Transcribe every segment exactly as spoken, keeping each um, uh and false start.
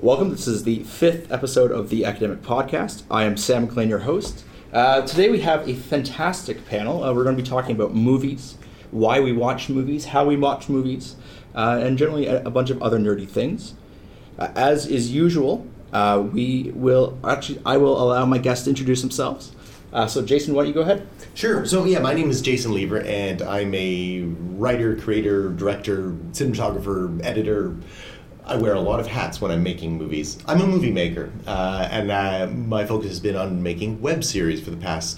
Welcome. This is the fifth episode of the Academic Podcast. I am Sam McLean, your host. Uh, today we have a fantastic panel. Uh, we're going to be talking about movies, why we watch movies, how we watch movies, uh, and generally a, a bunch of other nerdy things. Uh, as is usual, uh, we will actually I will allow my guests to introduce themselves. Uh, so, Jason, why don't you go ahead? Sure. So, yeah, my name is Jason Lever, and I'm a writer, creator, director, cinematographer, editor. I wear a lot of hats when I'm making movies. I'm a movie maker, uh, and uh, my focus has been on making web series for the past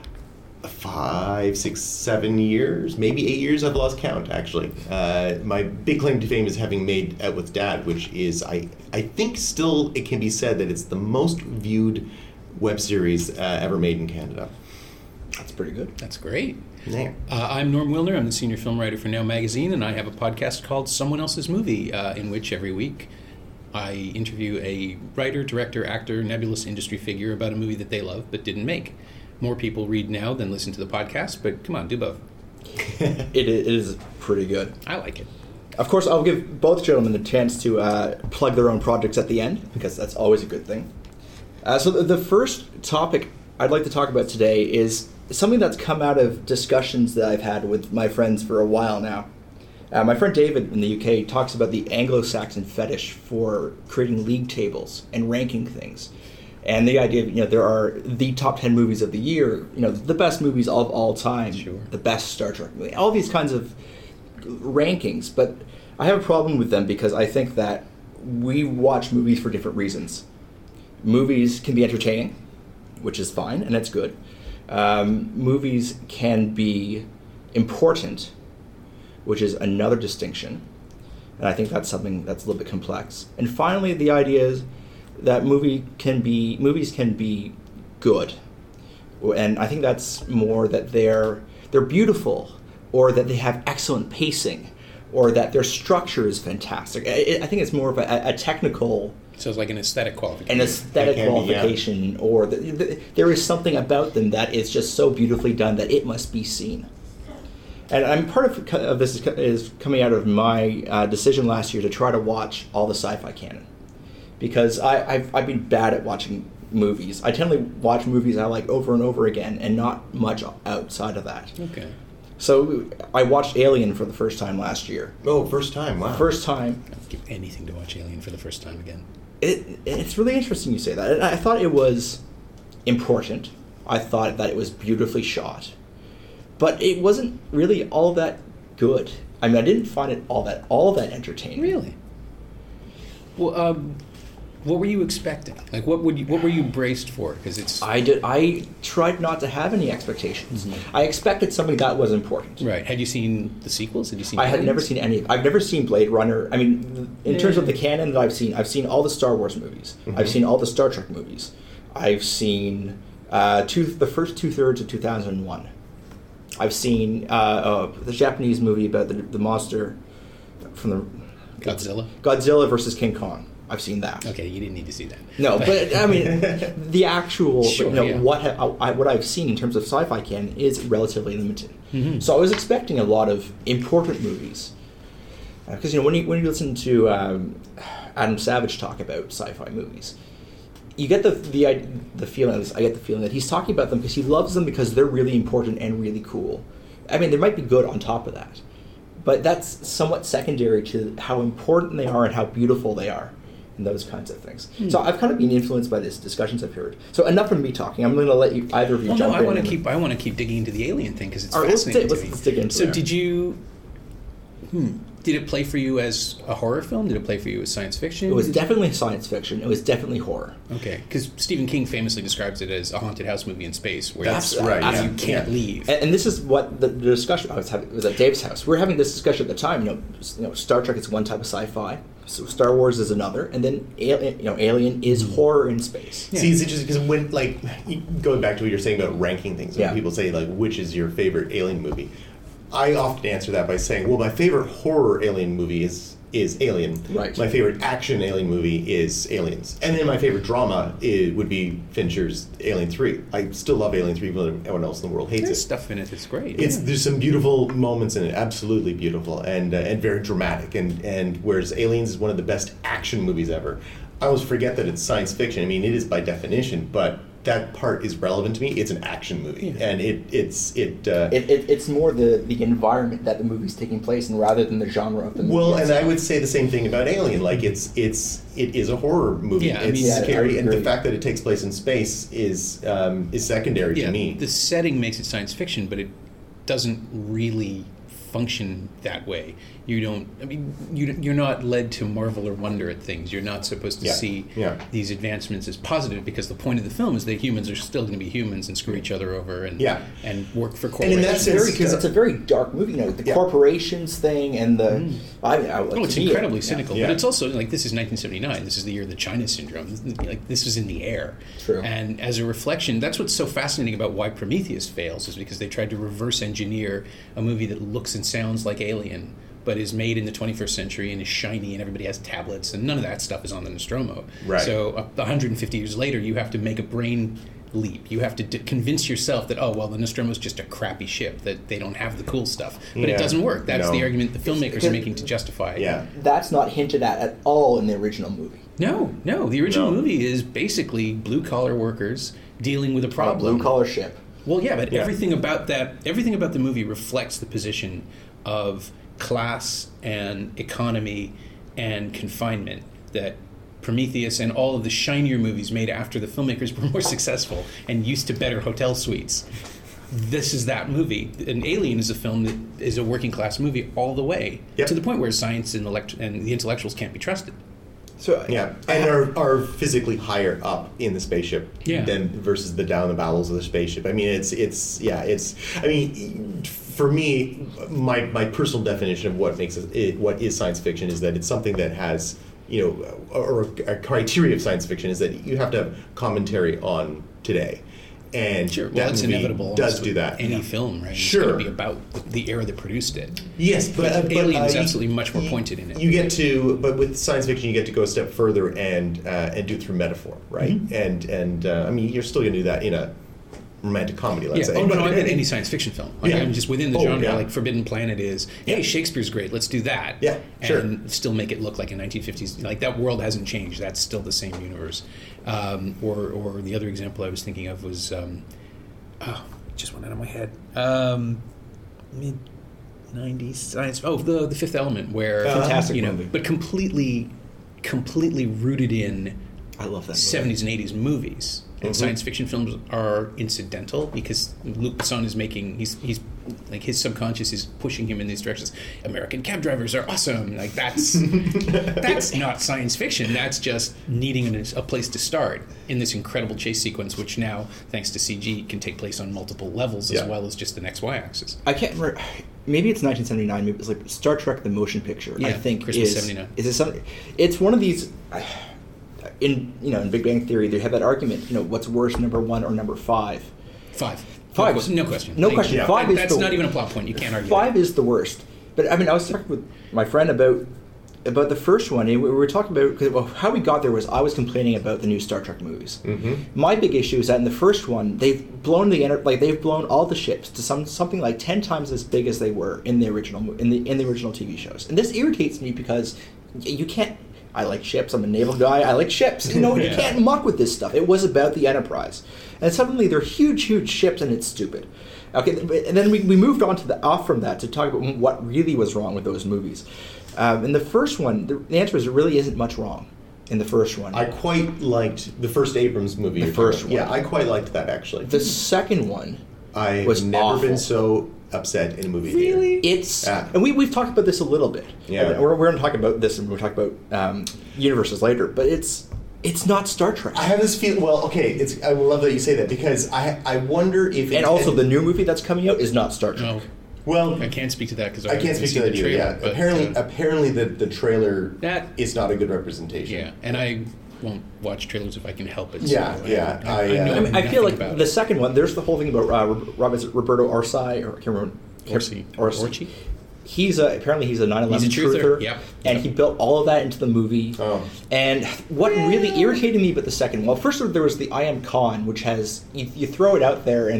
five, six, seven years, maybe eight years. I've lost count, actually. Uh, my big claim to fame is having made Out With Dad, which is, I, I think still it can be said that it's the most viewed web series uh, ever made in Canada. That's pretty good. That's great. Yeah. Uh, I'm Norm Wilner. I'm the senior film writer for Now Magazine, and I have a podcast called Someone Else's Movie, uh, in which every week I interview a writer, director, actor, nebulous industry figure about a movie that they love but didn't make. More people read Now than listen to the podcast, but come on, do both. it, it is pretty good. I like it. Of course, I'll give both gentlemen a chance to uh, plug their own projects at the end, because that's always a good thing. Uh, so the, the first topic I'd like to talk about today is something that's come out of discussions that I've had with my friends for a while now. Uh, my friend David in the U K talks about the Anglo-Saxon fetish for creating league tables and ranking things. And the idea of, you know, there are the top ten movies of the year, you know, the best movies of all time, sure. the best Star Trek movie, all these kinds of rankings. But I have a problem with them because I think that we watch movies for different reasons. Movies can be entertaining, which is fine, and it's good. Um, movies can be important, which is another distinction. And I think that's something that's a little bit complex. And finally, the idea is that movie can be movies can be good. And I think that's more that they're they're beautiful, or that they have excellent pacing, or that their structure is fantastic. I, I think it's more of a, a technical... So it's like an aesthetic qualification. An aesthetic qualification, be, yeah. or the, the, there is something about them that is just so beautifully done that it must be seen. And I'm part of, of this is, is coming out of my uh, decision last year to try to watch all the sci-fi canon, because I, I've I've been bad at watching movies. I tend to watch movies I like over and over again, and not much outside of that. Okay. So I watched Alien for the first time last year. Oh, first time! Wow. First time. I'd give anything to watch Alien for the first time again. It, it's really interesting you say that. And I thought it was important. I thought that it was beautifully shot. But it wasn't really all that good. I mean, I didn't find it all that all that entertaining. Really? Well, um, what were you expecting? Like, what would you, what were you braced for? Because it's I did. I tried not to have any expectations. Mm-hmm. I expected something that was important. Right. Had you seen the sequels? Had you seen? I had Aliens? never seen any. I've never seen Blade Runner. I mean, in yeah. terms of the canon that I've seen, I've seen all the Star Wars movies. Mm-hmm. I've seen all the Star Trek movies. I've seen uh, two, the first two thirds of two thousand one. I've seen uh, uh, the Japanese movie about the, the monster from the Godzilla. Godzilla versus King Kong. I've seen that. Okay, you didn't need to see that. No, but I mean, the actual, sure, you know, yeah. what ha- I, what I've seen in terms of sci-fi canon is relatively limited. Mm-hmm. So I was expecting a lot of important movies, because uh, you know when you when you listen to um, Adam Savage talk about sci-fi movies, you get the the the feeling. I get the feeling that he's talking about them because he loves them because they're really important and really cool. I mean, they might be good on top of that, but that's somewhat secondary to how important they are and how beautiful they are. And those kinds of things. Hmm. So I've kind of been influenced by these discussions I've heard. So enough from me talking. I'm going to let you either of you well, jump no, in. I want to keep. I want to keep digging into the Alien thing because it's right, fascinating let's, to let's, me. let's dig into so there. did you? Hmm. Did it play for you as a horror film? Did it play for you as science fiction? It was did definitely you... science fiction. It was definitely horror. Okay, because Stephen King famously describes it as a haunted house movie in space, where that's you, right. yeah. you can't yeah. leave. And, and this is what the, the discussion I was having was at Dave's house. We were having this discussion at the time. You know, you know, Star Trek is one type of sci-fi. So Star Wars is another, and then Alien, you know, Alien is mm-hmm. horror in space. Yeah. See, it's interesting because when, like, going back to what you're saying about ranking things, when yeah. people say, like, which is your favorite Alien movie, I often answer that by saying, well, my favorite horror Alien movie is is Alien. Right. My favorite action Alien movie is Aliens. And then my favorite drama is, would be Fincher's Alien three. I still love Alien three, but everyone else in the world hates There's it. stuff in it that's great. It's yeah. There's some beautiful moments in it, absolutely beautiful, and uh, and very dramatic. And, and whereas Aliens is one of the best action movies ever, I always forget that it's science fiction. I mean, it is by definition, but that part is relevant to me. It's an action movie, Yeah. and it it's it. Uh, It, it, it's more the, the environment that the movie's taking place in rather than the genre of the movie. well, and itself. I would say the same thing about Alien. Like it's it's it is a horror movie. Yeah, I it's mean- Yeah, I scary, would and the agree. fact that it takes place in space is um, is secondary Yeah, to me. the setting makes it science fiction, but it doesn't really function that way. You don't. I mean, you, you're not led to marvel or wonder at things. You're not supposed to Yeah, see yeah. these advancements as positive, because the point of the film is that humans are still going to be humans and screw each other over and Yeah. and work for And in corporations. that it's, very, sense, it's a very dark movie. You know, the Yeah. corporations thing and the. I, I, Oh, it's to me, incredibly yeah. cynical, Yeah. but it's also like this is nineteen seventy-nine. This is the year of the China syndrome. Like this was in the air. True. And as a reflection, that's what's so fascinating about why Prometheus fails, is because they tried to reverse engineer a movie that looks and sounds like Alien, but is made in the twenty-first century and is shiny and everybody has tablets, and none of that stuff is on the Nostromo. Right. So uh, one hundred fifty years later, you have to make a brain leap. You have to d- convince yourself that, oh, well, the Nostromo is just a crappy ship, that they don't have the cool stuff. But Yeah. it doesn't work. That's No. the argument the filmmakers because- are making to justify it. Yeah. That's not hinted at at all in the original movie. No, no. The original No. movie is basically blue-collar workers dealing with a On a problem. blue collar ship. Well, yeah, but Yeah. everything about that, everything about the movie reflects the position of class and economy and confinement that Prometheus and all of the shinier movies made after the filmmakers were more successful and used to better hotel suites. This is that movie. An Alien is a film that is a working class movie all the way, Yep. to the point where science and, elect- and the intellectuals can't be trusted. So Yeah, and are, are physically higher up in the spaceship Yeah. than versus the down the bowels of the spaceship. I mean, it's it's yeah, it's. I mean, for me, my my personal definition of what makes it, it what is science fiction is that it's something that has, you know, or a criteria of science fiction is that you have to have commentary on today. And Sure, well, that it's movie inevitable. does almost do with that. Any Yeah. film, right? Sure. It's going to be about the era that produced it. Yes, but, But but Alien is uh, absolutely much more you- pointed in it. You get to, but with science fiction, you get to go a step further and uh, and do it through metaphor, right? Mm-hmm. And and uh, I mean, you're still going to do that in a romantic comedy, let's Yeah. say. Oh no, But- no, I meant any science fiction film. Like, Yeah. I'm just within the Oh, genre. yeah. Like Forbidden Planet is, hey, Yeah. Shakespeare's great. Let's do that. Yeah, sure. And still make it look like a nineteen fifties. Like that world hasn't changed. That's still the same universe. Um, or or the other example I was thinking of was, um, oh, it just went out of my head. Um, mid nineties science. Oh, the the Fifth Element, where Fantastic you know, movie. but completely, completely rooted in I love that movie. seventies and eighties movies. And Mhm. science fiction films are incidental because Luc Besson is making he's he's like his subconscious is pushing him in these directions. American cab drivers are awesome. Like that's that's not science fiction. That's just needing a, a place to start in this incredible chase sequence, which now, thanks to C G, can take place on multiple levels as Yeah. well as just the X Y axis. I can't remember. Maybe it's nineteen seventy-nine. Maybe it's like Star Trek: The Motion Picture. I Yeah, think Christmas is seventy-nine. is it something? It's one of these. In you know, in Big Bang Theory, they have that argument. You know, what's worse, number one or number five? Five. Five. No, que- no question. No Like, question. yeah. Five that- is that's the, not even a plot point. You can't argue. Five that. is the worst. But I mean, I was talking with my friend about about the first one. And we were talking about cause, well, how we got there was I was complaining about the new Star Trek movies. Mm-hmm. My big issue is that in the first one, they've blown the enter- like they've blown all the ships to some something like ten times as big as they were in the original mo- in the in the original T V shows. And this irritates me because y- you can't. I like ships. I'm a naval guy. I like ships. You know, you Yeah. can't muck with this stuff. It was about the Enterprise, and suddenly they're huge, huge ships, and it's stupid. Okay, and then we, we moved on to the off from that to talk about what really was wrong with those movies. Um, in the first one, the, the answer is there really isn't much wrong in the first one. I quite liked the first Abrams movie. The you're talking first about. Yeah, one. I quite liked that actually. the second one, I've was never awful. been so upset in a movie theater. it's Yeah. and we we've talked about this a little bit. Yeah. And we're we're going to talk about this and we'll talk about um, universes later. But it's it's not Star Trek. I have this feel. Well, okay, it's. I love that you say that because I I wonder if. and also the new movie that's coming out is not Star Trek. No, well. I can't speak to that because I can't speak to that either. Yeah, but, apparently, uh, apparently the the trailer That- is not a good representation. yeah, and I won't watch trailers if I can help it. Yeah, so yeah, I, I, I, know uh, I, mean, I feel nothing like about the it. second one. There's the whole thing about uh, Rob, is it Roberto Orsay or I can't remember. Orsi. Orsi. Orsi? He's a, apparently he's a nine eleven He's a truther, truther, yep. and he built all of that into the movie. Oh. And what really irritated me about the second, well, first of all, there was the I Am Khan, which has you, you throw it out there, and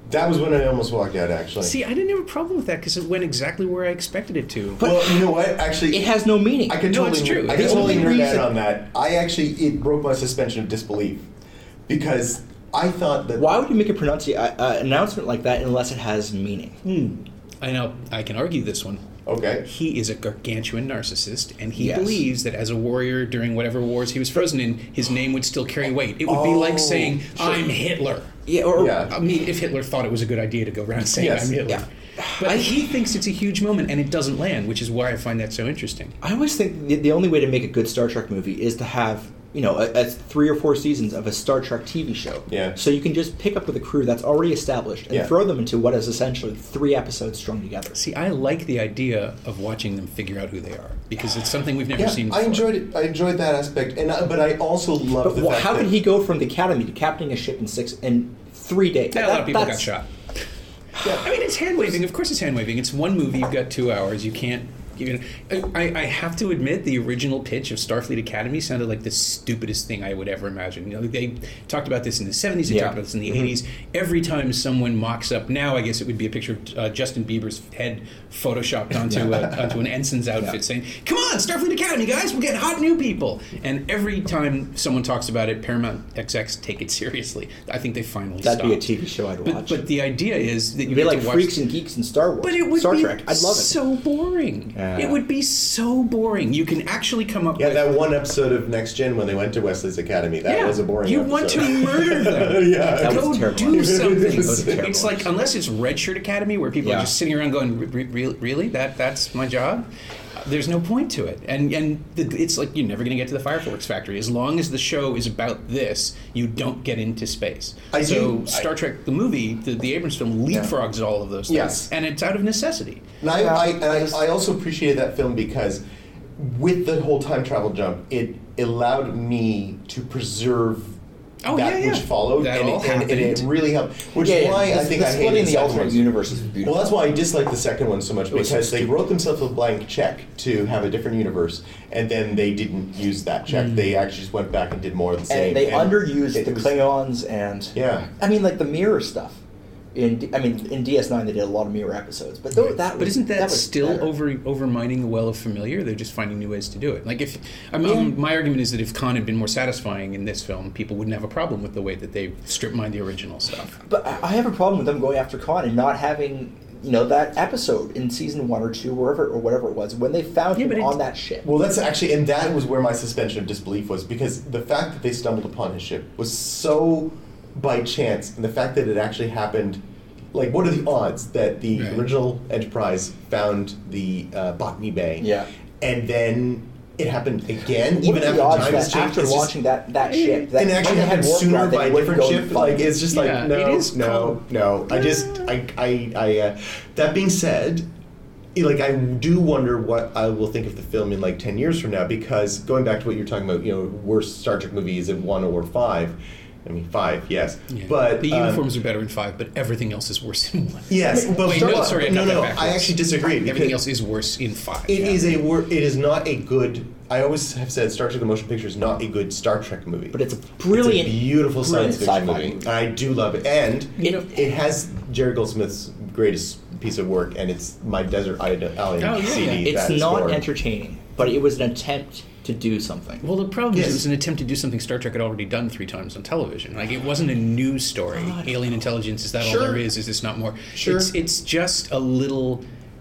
That was when I almost walked out, actually. See, I didn't have a problem with that because it went exactly where I expected it to. But well, you know what? Actually, it has no meaning. I could No, totally, it's true. I could The totally only nerd out reason- on that. I actually, it broke my suspension of disbelief because I thought that. Why would you make a pronunci- uh, uh, announcement like that unless it has meaning? Hmm. I know, I can argue this one. Okay. He is a gargantuan narcissist, and he Yes. believes that as a warrior during whatever wars he was frozen in, his name would still carry weight. It would be Oh, like saying, sure. I'm Hitler. Yeah, or Yeah. I mean, if Hitler thought it was a good idea to go around saying, Yes, I'm Hitler. yeah. But I- he thinks it's a huge moment, and it doesn't land, which is why I find that so interesting. I always think the, the only way to make a good Star Trek movie is to have, you know, a, a three or four seasons of a Star Trek T V show. Yeah. So you can just pick up with a crew that's already established and Yeah. throw them into what is essentially three episodes strung together. See, I like the idea of watching them figure out who they are, because it's something we've never Yeah, seen before. I enjoyed it. I enjoed that aspect, and I, but I also love But the wh- fact how that could he go from the academy to captaining a ship in six in three days? Yeah, a lot of That- people got that's- shot. I mean, it's hand waving. Of course, it's hand waving. It's one movie. You've got two hours. You can't. You know, I, I have to admit, the original pitch of Starfleet Academy sounded like the stupidest thing I would ever imagine. You know, they talked about this in the seventies. They Yeah. talked about this in the Mm-hmm. eighties. Every time someone mocks up, now I guess it would be a picture of uh, Justin Bieber's head photoshopped onto a, onto an ensign's outfit, Yeah. saying, "Come on, Starfleet Academy, guys, we're getting hot new people." And every time someone talks about it, Paramount execs take it seriously. I think they finally That'd stopped. be a T V show I'd But, watch. but the idea is that you It'd be get like to watch Freaks and Geeks and Star Wars. but it would Star be Trek. I'd love it. so boring. Yeah. It would be so boring. You can actually come up Yeah, with... that one episode of Next Gen when they went to Wesley's Academy, that Yeah, was a boring you episode. want to murder them. Yeah. That was Go terrible. do It something. was terrible. It's like, unless it's Red Shirt Academy, where people Yeah. are just sitting around going, "Re- re- really? That That's my job?" There's no point to it. And and the, it's like you're never going to get to the Fireworks Factory. As long as the show is about this, you don't get into space. I so do- Star I- Trek, the movie, the, the Abrams film, leapfrogs all of those things. Yes. And it's out of necessity. And I, Yeah. I, and I, I also appreciated that film because with the whole time travel jump, it allowed me to preserve Oh, that yeah, yeah. which followed, That and, all it, and, and it happened. really helped. Which Yeah, is yeah. why the, I think the I splitting hated the second alternate one. universes is beautiful. Well, that's why I disliked the second one so much was so because they stupid. wrote themselves a blank check to have a different universe, and then they didn't use that check. Mm. They actually just went back and did more of the same. and they underused it the was- Klingons and Yeah. I mean like the mirror stuff. In D- I mean in D S nine they did a lot of mirror episodes, but though, that was, But isn't that, was still better. over over mining the well of familiar? They're just finding new ways to do it. Like if I mean, Yeah. um, my argument is that if Khan had been more satisfying in this film, people wouldn't have a problem with the way that they strip mined the original stuff. But I I have a problem with them going after Khan and not having you know that episode in season one or two, wherever or whatever it was, when they found Yeah, him but it- on that ship. Well, that's actually, and that was where my suspension of disbelief was because the fact that they stumbled upon his ship was so by chance, and the fact that it actually happened. Like, what are the odds that the Right. original Enterprise found the uh, Botany Bay? Yeah. And then it happened again, What even are after the odds time has that changed. after It's just- launching that, that ship, that and it actually when they had happened warp sooner drive, they by a wouldn't different go ship. and find Like, him. it's just Yeah, like, no, it is no, called- no. I just, I, I, I, uh, that being said, like, I do wonder what I will think of the film in like ten years from now, because going back to what you're talking about, you know, worst Star Trek movie is it one or five? I mean, five, yes. Yeah. But the um, uniforms are better in five, but everything else is worse in one. Yes, but Wait, Star no, Wars- sorry, I no, got that no, backwards. I actually disagree. Everything because else is worse in five. It yeah. is a wor- It is not a good. I always have said Star Trek: The Motion Picture is not a good Star Trek movie, But it's a brilliant, it's a beautiful brilliant science fiction sci-fi movie. movie. I do love it, and You know- it, it has Jerry Goldsmith's greatest piece of work, and it's My Desert Island Oh, yeah, C D. yeah. It's that not score. entertaining, but it was an attempt to do something. Well, the problem Yes. is it was an attempt to do something Star Trek had already done three times on television. Like, it wasn't a new story. God. Alien intelligence, is that Sure. all there is? Is this not more? Sure. It's, it's just a little...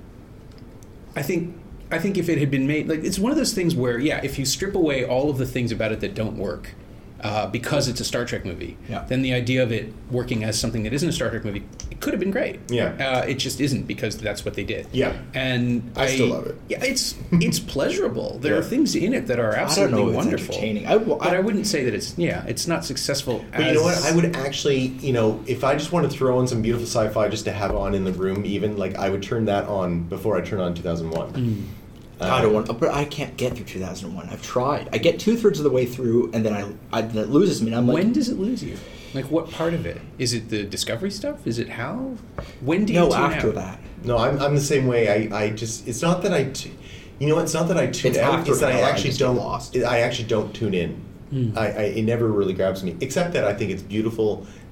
I think... I think if it had been made... Like, it's one of those things where, yeah, if you strip away all of the things about it that don't work, uh, because it's a Star Trek movie, Yeah. then the idea of it working as something that isn't a Star Trek movie, it could have been great. Yeah. Uh, it just isn't, because that's what they did. Yeah. And I still love it. Yeah, it's it's pleasurable. There are Yeah. things in it that are I don't absolutely know if it's wonderful. entertaining. I, But I wouldn't say that it's yeah, it's not successful. But as, you know what? I would actually, you know, if I just want to throw in some beautiful sci-fi just to have on in the room, even like I would turn that on before I turn on two thousand one. Mm. I don't want, but I can't get through two thousand one. I've tried. I get two thirds of the way through, and then I, I then it loses me. And I'm like, When does it lose you? Like, what part of it? Is it the discovery stuff? Is it how? When do you no, tune after out? that. No, I'm, I'm the same way. I, I just it's not that I, t- you know, it's not that I tune It's out. after It's that I an hour, I actually just get don't. lost. I actually don't tune in. Mm. I, I it never really grabs me, except that I think it's beautiful,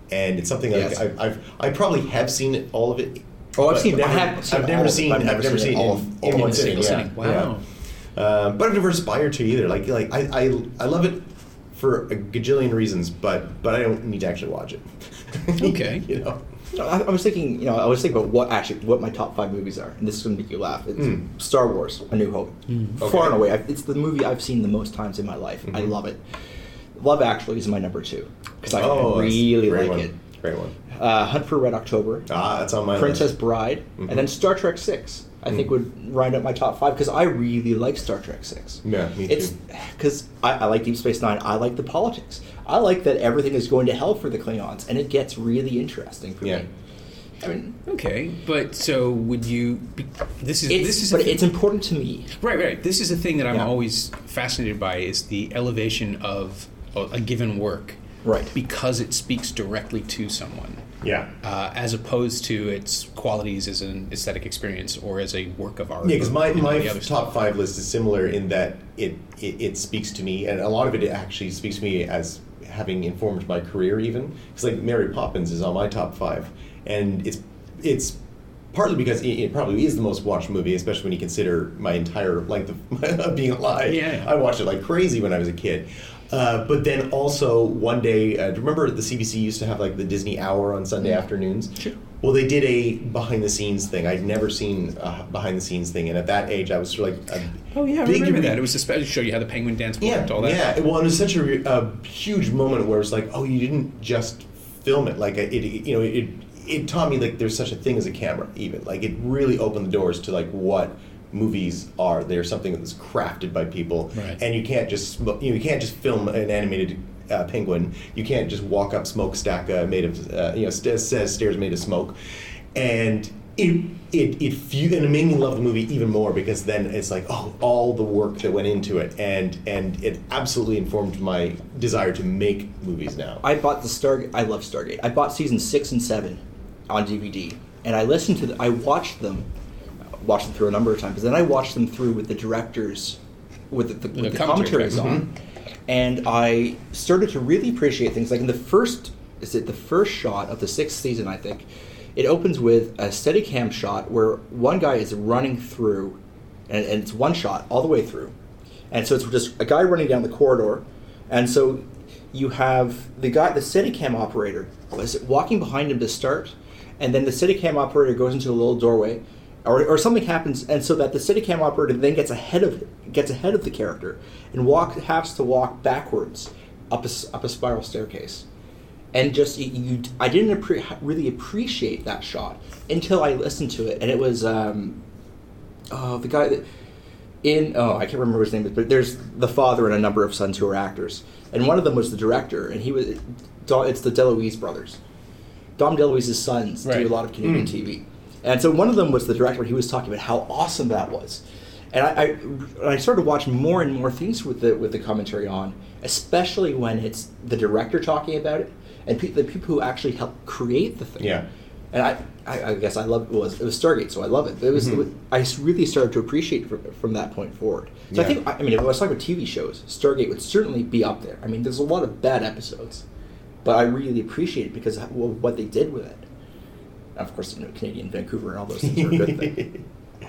and it's something like Yes. I've, I've I probably have seen it, all of it. Oh, I've but seen- I Never, have seen I've all never of it, seen. but I've I've never never seen seen it it all in, of- in all one of it. sitting. Single Yeah. sitting. Wow. Yeah. Uh, but I've never aspired to either. Like like I, I I love it for a gajillion reasons, but but I don't need to actually watch it. Okay. You know. No, I, I was thinking, you know, I was thinking about what actually what my top five movies are, and this is going to make you laugh. It's Mm. Star Wars: A New Hope. Okay. Far and away, I've, it's the movie I've seen the most times in my life. I Mhm. love it. Love Actually is my number two because I Oh, that's really a great like one. it. Great one. Uh, Hunt for Red October, Ah, that's on my Princess list. Bride, Mhm. and then Star Trek Six. I think Mm. would round up my top five because I really like Star Trek Six. Yeah, me It's too. because I, I like Deep Space Nine. I like the politics. I like that everything is going to hell for the Klingons, and it gets really interesting for Yeah. me. I mean, Okay, but so would you? Be, this is it's, this is but a thing- it's important to me. right, right. This is a thing that I'm Yeah. always fascinated by: is the elevation of a a given work, Right. because it speaks directly to someone, Yeah. uh, as opposed to its qualities as an aesthetic experience or as a work of art. Yeah, because my, or any my of the other top stuff. five list is similar in that it, it it speaks to me, and a lot of it actually speaks to me as having informed my career. Even because like Mary Poppins is on my top five, and it's it's partly because it, it probably is the most watched movie, especially when you consider my entire length of, of being alive. Yeah. I watched it like crazy when I was a kid. Uh, but then also one day, uh, do you remember the C B C used to have like the Disney Hour on Sunday afternoons? Sure. Well, they did a behind the scenes thing. I'd never seen a behind the scenes thing, and at that age, I was sort of like a Oh yeah, I big remember re- that. It was a special show. You how the penguin dance yeah, worked, all that. yeah. Well, it was such a, re- a huge moment where it's like, oh, you didn't just film it. Like it, it you know, it it taught me like there's such a thing as a camera. Even like it really opened the doors to like what movies are. They're something that's crafted by people, Right. and you can't just sm- you know you can't just film an animated uh, penguin. You can't just walk up smokestack uh, made of uh, you know st- says stairs made of smoke, and it it it fu- and it made me love the movie even more because then it's like oh all the work that went into it, and and it absolutely informed my desire to make movies now. I bought the Star. I love Stargate. I bought season six and seven on D V D, and I listened to. The, I watched them, watched them through a number of times. But then I watched them through with the directors, with the, the, with The the commentary commentaries track. on, and I started to really appreciate things. Like in the first, is it the first shot of the sixth season? I think it opens with a Steadicam shot where one guy is running through, and, and it's one shot all the way through, and so it's just a guy running down the corridor, and so you have the guy, the Steadicam operator, was walking behind him to start, and then the Steadicam operator goes into a little doorway, or, or something happens, and so that the Steadicam operator then gets ahead of gets ahead of the character and walk has to walk backwards up a, s- up a spiral staircase, and just you, you I didn't appre- really appreciate that shot until I listened to it, and it was um, oh the guy that in oh I can't remember his name, but there's the father and a number of sons who are actors, and one of them was the director, and he was it's the DeLuise brothers. Dom DeLuise's sons Right. do a lot of Canadian Mm. T V, and so one of them was the director. And he was talking about how awesome that was, and I, I and I started watching more and more things with the with the commentary on, especially when it's the director talking about it and pe- the people who actually helped create the thing. Yeah. And I, I, I guess I love it was it was Stargate, so I love it. It was, Mhm. it was I s- really started to appreciate from, from that point forward. So I Yeah. think I mean if I was talking about T V shows, Stargate would certainly be up there. I mean, there's a lot of bad episodes, but I really appreciate it because of wh- what they did with it. And of course, you know, Canadian Vancouver and all those things are a good thing.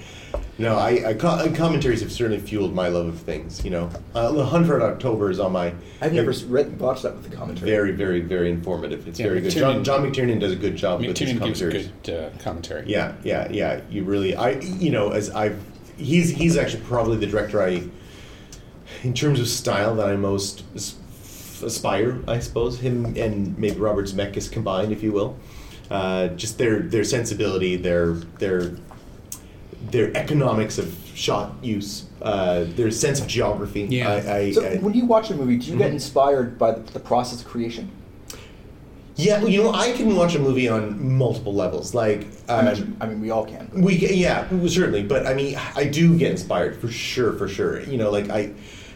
No, I, I co- commentaries have certainly fueled my love of things. You know, uh, The Hunt for October is on my. I've never s- read watched that with the commentary. Very, very, very informative. It's Yeah, very good. McTiernan- John, John McTiernan does a good job with his McTiernan gives a commentaries. good uh, commentary. Yeah, yeah, yeah. You really, I, you know, as I've, he's he's actually probably the director I, in terms of style, that I most as- aspire. I suppose him and maybe Robert Zemeckis combined, if you will. Uh, just their their sensibility, their their their economics of shot use, uh, their sense of geography. Yeah. I, I, So I, when you watch a movie, do you get Mhm. inspired by the, the process of creation? yeah, well, you know, I can watch a movie on multiple levels. Like, I, um, mean, I mean, we all can. We yeah, certainly, but I mean, I do get inspired for sure, for sure. You know, like I,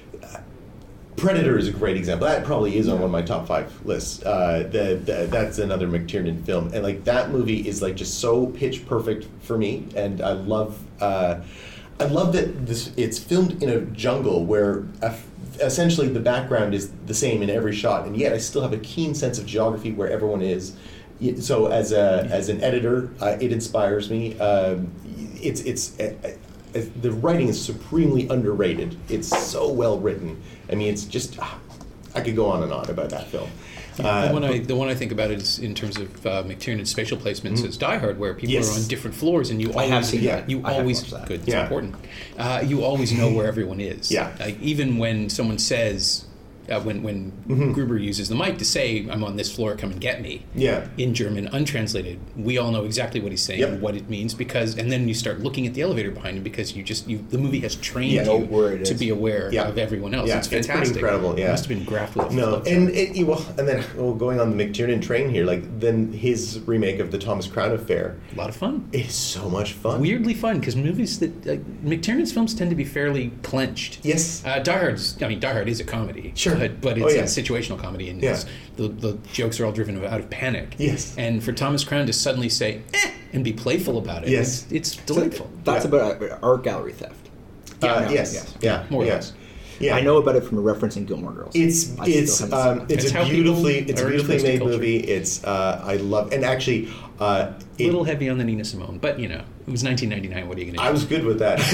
Predator is a great example. That probably is on one of my top five lists. Uh, the, the, that's another McTiernan film, and like that movie is like just so pitch perfect for me, and I love, uh, I love that this. It's filmed in a jungle where, uh, essentially the background is the same in every shot, and yet I still have a keen sense of geography where everyone is. So as a as an editor, uh, it inspires me. Um, it's it's uh, uh, the writing is supremely underrated. It's so well written. I mean, it's just uh, I could go on and on about that film. Uh, the one I the one I think about is in terms of uh, McTiernan's spatial placements mm-hmm. is Die Hard, where people yes. are on different floors, and you I always have seen yeah, that. you I have always watched that. good. It's Yeah. important. Uh, you always know where everyone is. Yeah. Like, even when someone says. Uh, when when mm-hmm. Gruber uses the mic to say, "I'm on this floor, come and get me," Yeah. in German, untranslated, we all know exactly what he's saying Yep. and what it means, because, and then you start looking at the elevator behind him because you just you the movie has trained Yeah, know you where it to is. be aware Yeah. of everyone else. Yeah, It's it's pretty fantastic. incredible, yeah. It must have been graphed with a No, flowchart. and it, you- well, and then well, going on the McTiernan train here, like then his remake of the Thomas Crown Affair a lot of fun. is so much fun. Weirdly fun, because movies that like, McTiernan's films tend to be fairly clenched. Yes. Uh, Die Hard's, I mean, Die Hard is a comedy. Sure. But, but Oh, it's yeah. a situational comedy, and Yeah. it's, the, the jokes are all driven out of panic. Yes. And for Thomas Crown to suddenly say, eh, and be playful about it, Yes. it's, it's delightful. That's Yeah. about uh, art gallery theft. Uh, Yeah, yes. yes. Yeah. More or yeah. less. Yeah. I know about it from a reference in Gilmore Girls. It's I still it's haven't seen um, it. it's It's a how beautifully people it's a are beautifully exposed to made culture. movie. It's uh, I love and actually uh, A it, little heavy on the Nina Simone, but you know, it was nineteen ninety-nine. What are you going to do? I was good with that.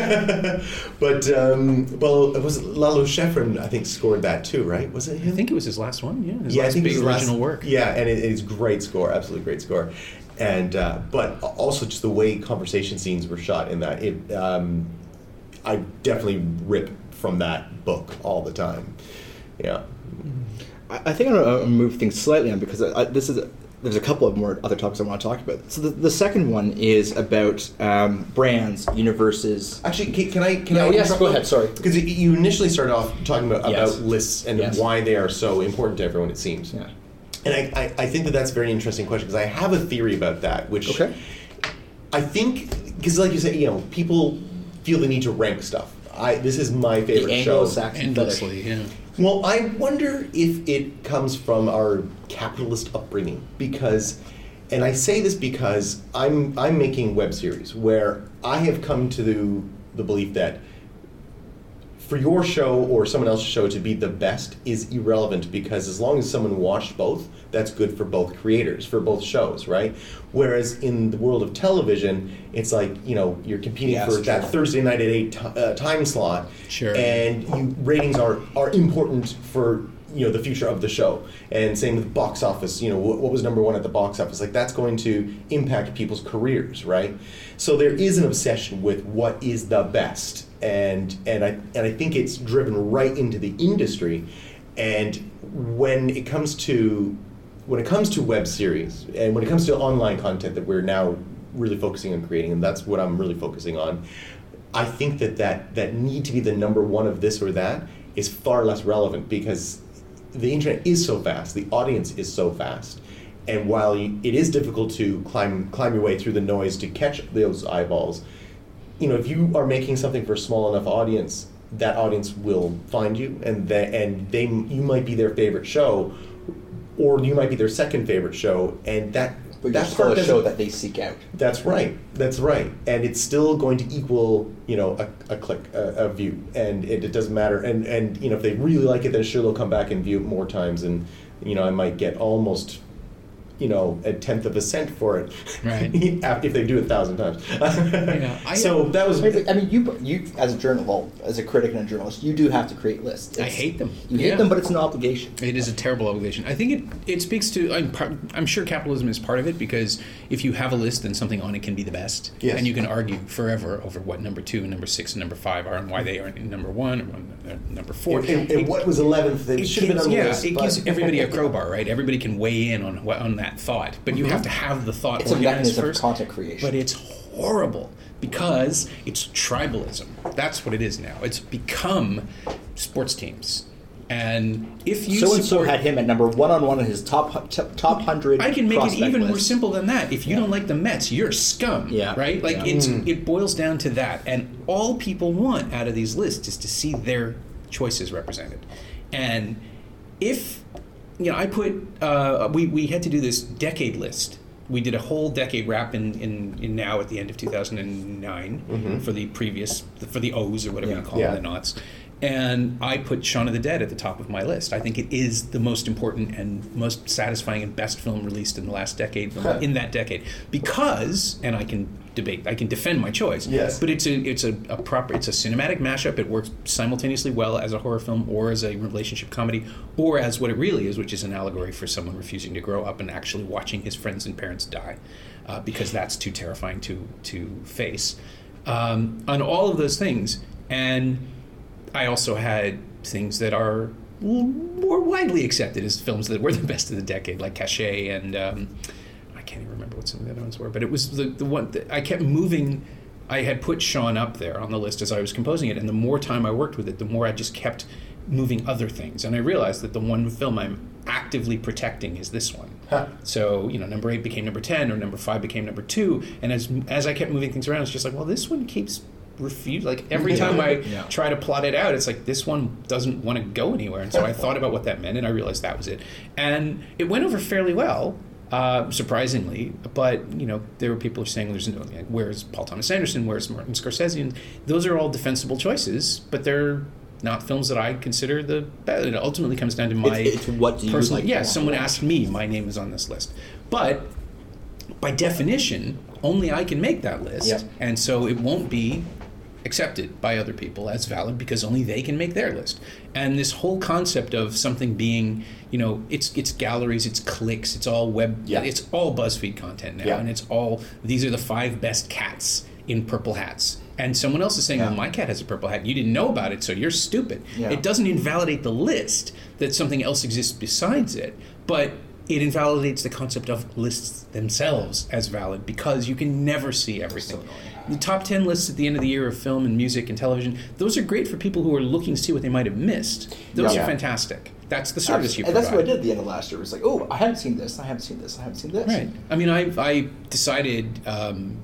But um, well, it was Lalo Schifrin I think scored that too, right? Was it him? I think it was his last one. Yeah, his yeah, last I think big it was the last- original work. Yeah, and it, it's great score, absolutely great score, and uh, but also just the way conversation scenes were shot in that. It um, I definitely rip from that book all the time. Yeah. I, I think I'm going to move things slightly on because I, I, this is a, there's a couple of more other topics I want to talk about. So the, the second one is about um, brands, universes. Actually, can, can I? Can No, I yes, interrupt go you? ahead, sorry. Because you initially started off talking about, Yes. about lists and Yes. why they are so important to everyone. It seems. Yeah. And I, I, I think that that's a very interesting question because I have a theory about that, which Okay. I think because, like you said, you know, people feel the need to rank stuff. I this is my favorite The show. Anglo-Saxon fetish. Endlessly, yeah. Well, I wonder if it comes from our capitalist upbringing because, and I say this because I'm I'm making web series where I have come to the, the belief that for your show or someone else's show to be the best is irrelevant because as long as someone watched both, that's good for both creators, for both shows, right? Whereas in the world of television, it's like, you know, you're competing Yeah, for that's that true. Thursday night at eight t- uh, time slot. Sure. And you, ratings are, are important for, you know, the future of the show. And same with box office, you know, what, what was number one at the box office? Like that's going to impact people's careers, right? So there is an obsession with what is the best. And and I and I think it's driven right into the industry. And when it comes to when it comes to web series and when it comes to online content that we're now really focusing on creating, and that's what I'm really focusing on, I think that that, that need to be the number one of this or that is far less relevant because the internet is so fast, the audience is so fast, and while you, it is difficult to climb climb your way through the noise to catch those eyeballs, you know, if you are making something for a small enough audience, that audience will find you, and they, and they you might be their favorite show, or you might be their second favorite show, and that But that you're still a doesn't- show that they seek out. That's right. That's right. And it's still going to equal, you know, a, a click, a, a view, and it, it doesn't matter. And and you know, if they really like it, then sure they'll come back and view it more times, and you know, I might get almost, you know, a tenth of a cent for it, Right. if they do it a thousand times. Yeah, I- so that was. I mean, you, you as a journal, well, as a critic and a journalist, you do have to create lists. I It's- hate them. You hate Yeah. them, but it's an obligation. It is a terrible obligation. I think it, it speaks to, I'm, par- I'm sure capitalism is part of it because if you have a list, then something on it can be the best. Yes. And you can argue forever over what number two and number six and number five are and why they aren't in number one or one, uh, number four. And, and, and It- what was eleventh? It it should have been gives, on the yeah, list. it but- gives everybody a crowbar, right? Everybody can weigh in on what, on that thought, but you have to have the thought It's a organized mechanism for first. content creation. But it's horrible because it's tribalism. That's what it is now. It's become sports teams. And if you So and so support- had him at number one on one in his top hu- top, top hundred. I can make it prospect even list. more simple than that. If you don't like the Mets, you're scum. Yeah. Right? Like Yeah. it's Mm. it boils down to that. And all people want out of these lists is to see their choices represented. And if you know, I put uh, we we had to do this decade list. We did a whole decade wrap in, in, in now at the end of two thousand nine Mhm. for the previous for the O's or whatever Yeah. you call Yeah. them, the knots. And I put Shaun of the Dead at the top of my list. I think it is the most important and most satisfying and best film released in the last decade, Huh. in that decade, because, and I can debate, I can defend my choice. Yes. But it's a it's a, a proper it's a cinematic mashup. It works simultaneously well as a horror film, or as a relationship comedy, or as what it really is, which is an allegory for someone refusing to grow up and actually watching his friends and parents die, uh, because that's too terrifying to to face. Um, on all of those things, and I also had things that are more widely accepted as films that were the best of the decade, like Caché, and um, I can't even remember what some of the other ones were. But it was the, the one that I kept moving. I had put Shaun up there on the list as I was composing it, and the more time I worked with it, the more I just kept moving other things. And I realized that the one film I'm actively protecting is this one. Huh. So, you know, number eight became number ten, or number five became number two. And as as I kept moving things around, it's just like, well, this one keeps refuse like every time I Yeah. try to plot it out, it's like this one doesn't want to go anywhere. And so I thought about what that meant, and I realized that was it. And it went over fairly well, uh, surprisingly. But you know, there were people who were saying, "There's no, like, where's Paul Thomas Anderson? Where's Martin Scorsese?" And those are all defensible choices, but they're not films that I consider the best. It ultimately comes down to my It's, it's what do you personal. like? Yeah, to someone watch. asked me, my name is on this list, but by definition, only I can make that list, Yep. and so it won't be accepted by other people as valid because only they can make their list. And this whole concept of something being, you know, it's it's galleries, it's clicks, it's all web, Yeah. it's all BuzzFeed content now, Yeah. and it's all, these are the five best cats in purple hats. And someone else is saying, Yeah. well, my cat has a purple hat. You didn't know about it, so you're stupid. Yeah. It doesn't invalidate the list that something else exists besides it, but it invalidates the concept of lists themselves as valid, because you can never see everything. So annoying. The top ten lists at the end of the year of film and music and television, those are great for people who are looking to see what they might have missed. Those Yeah. are fantastic. That's the service you and provide. that's what I did at the end of last year. It was like, oh, I haven't seen this, I haven't seen this, I haven't seen this. Right. I mean, I I decided, um,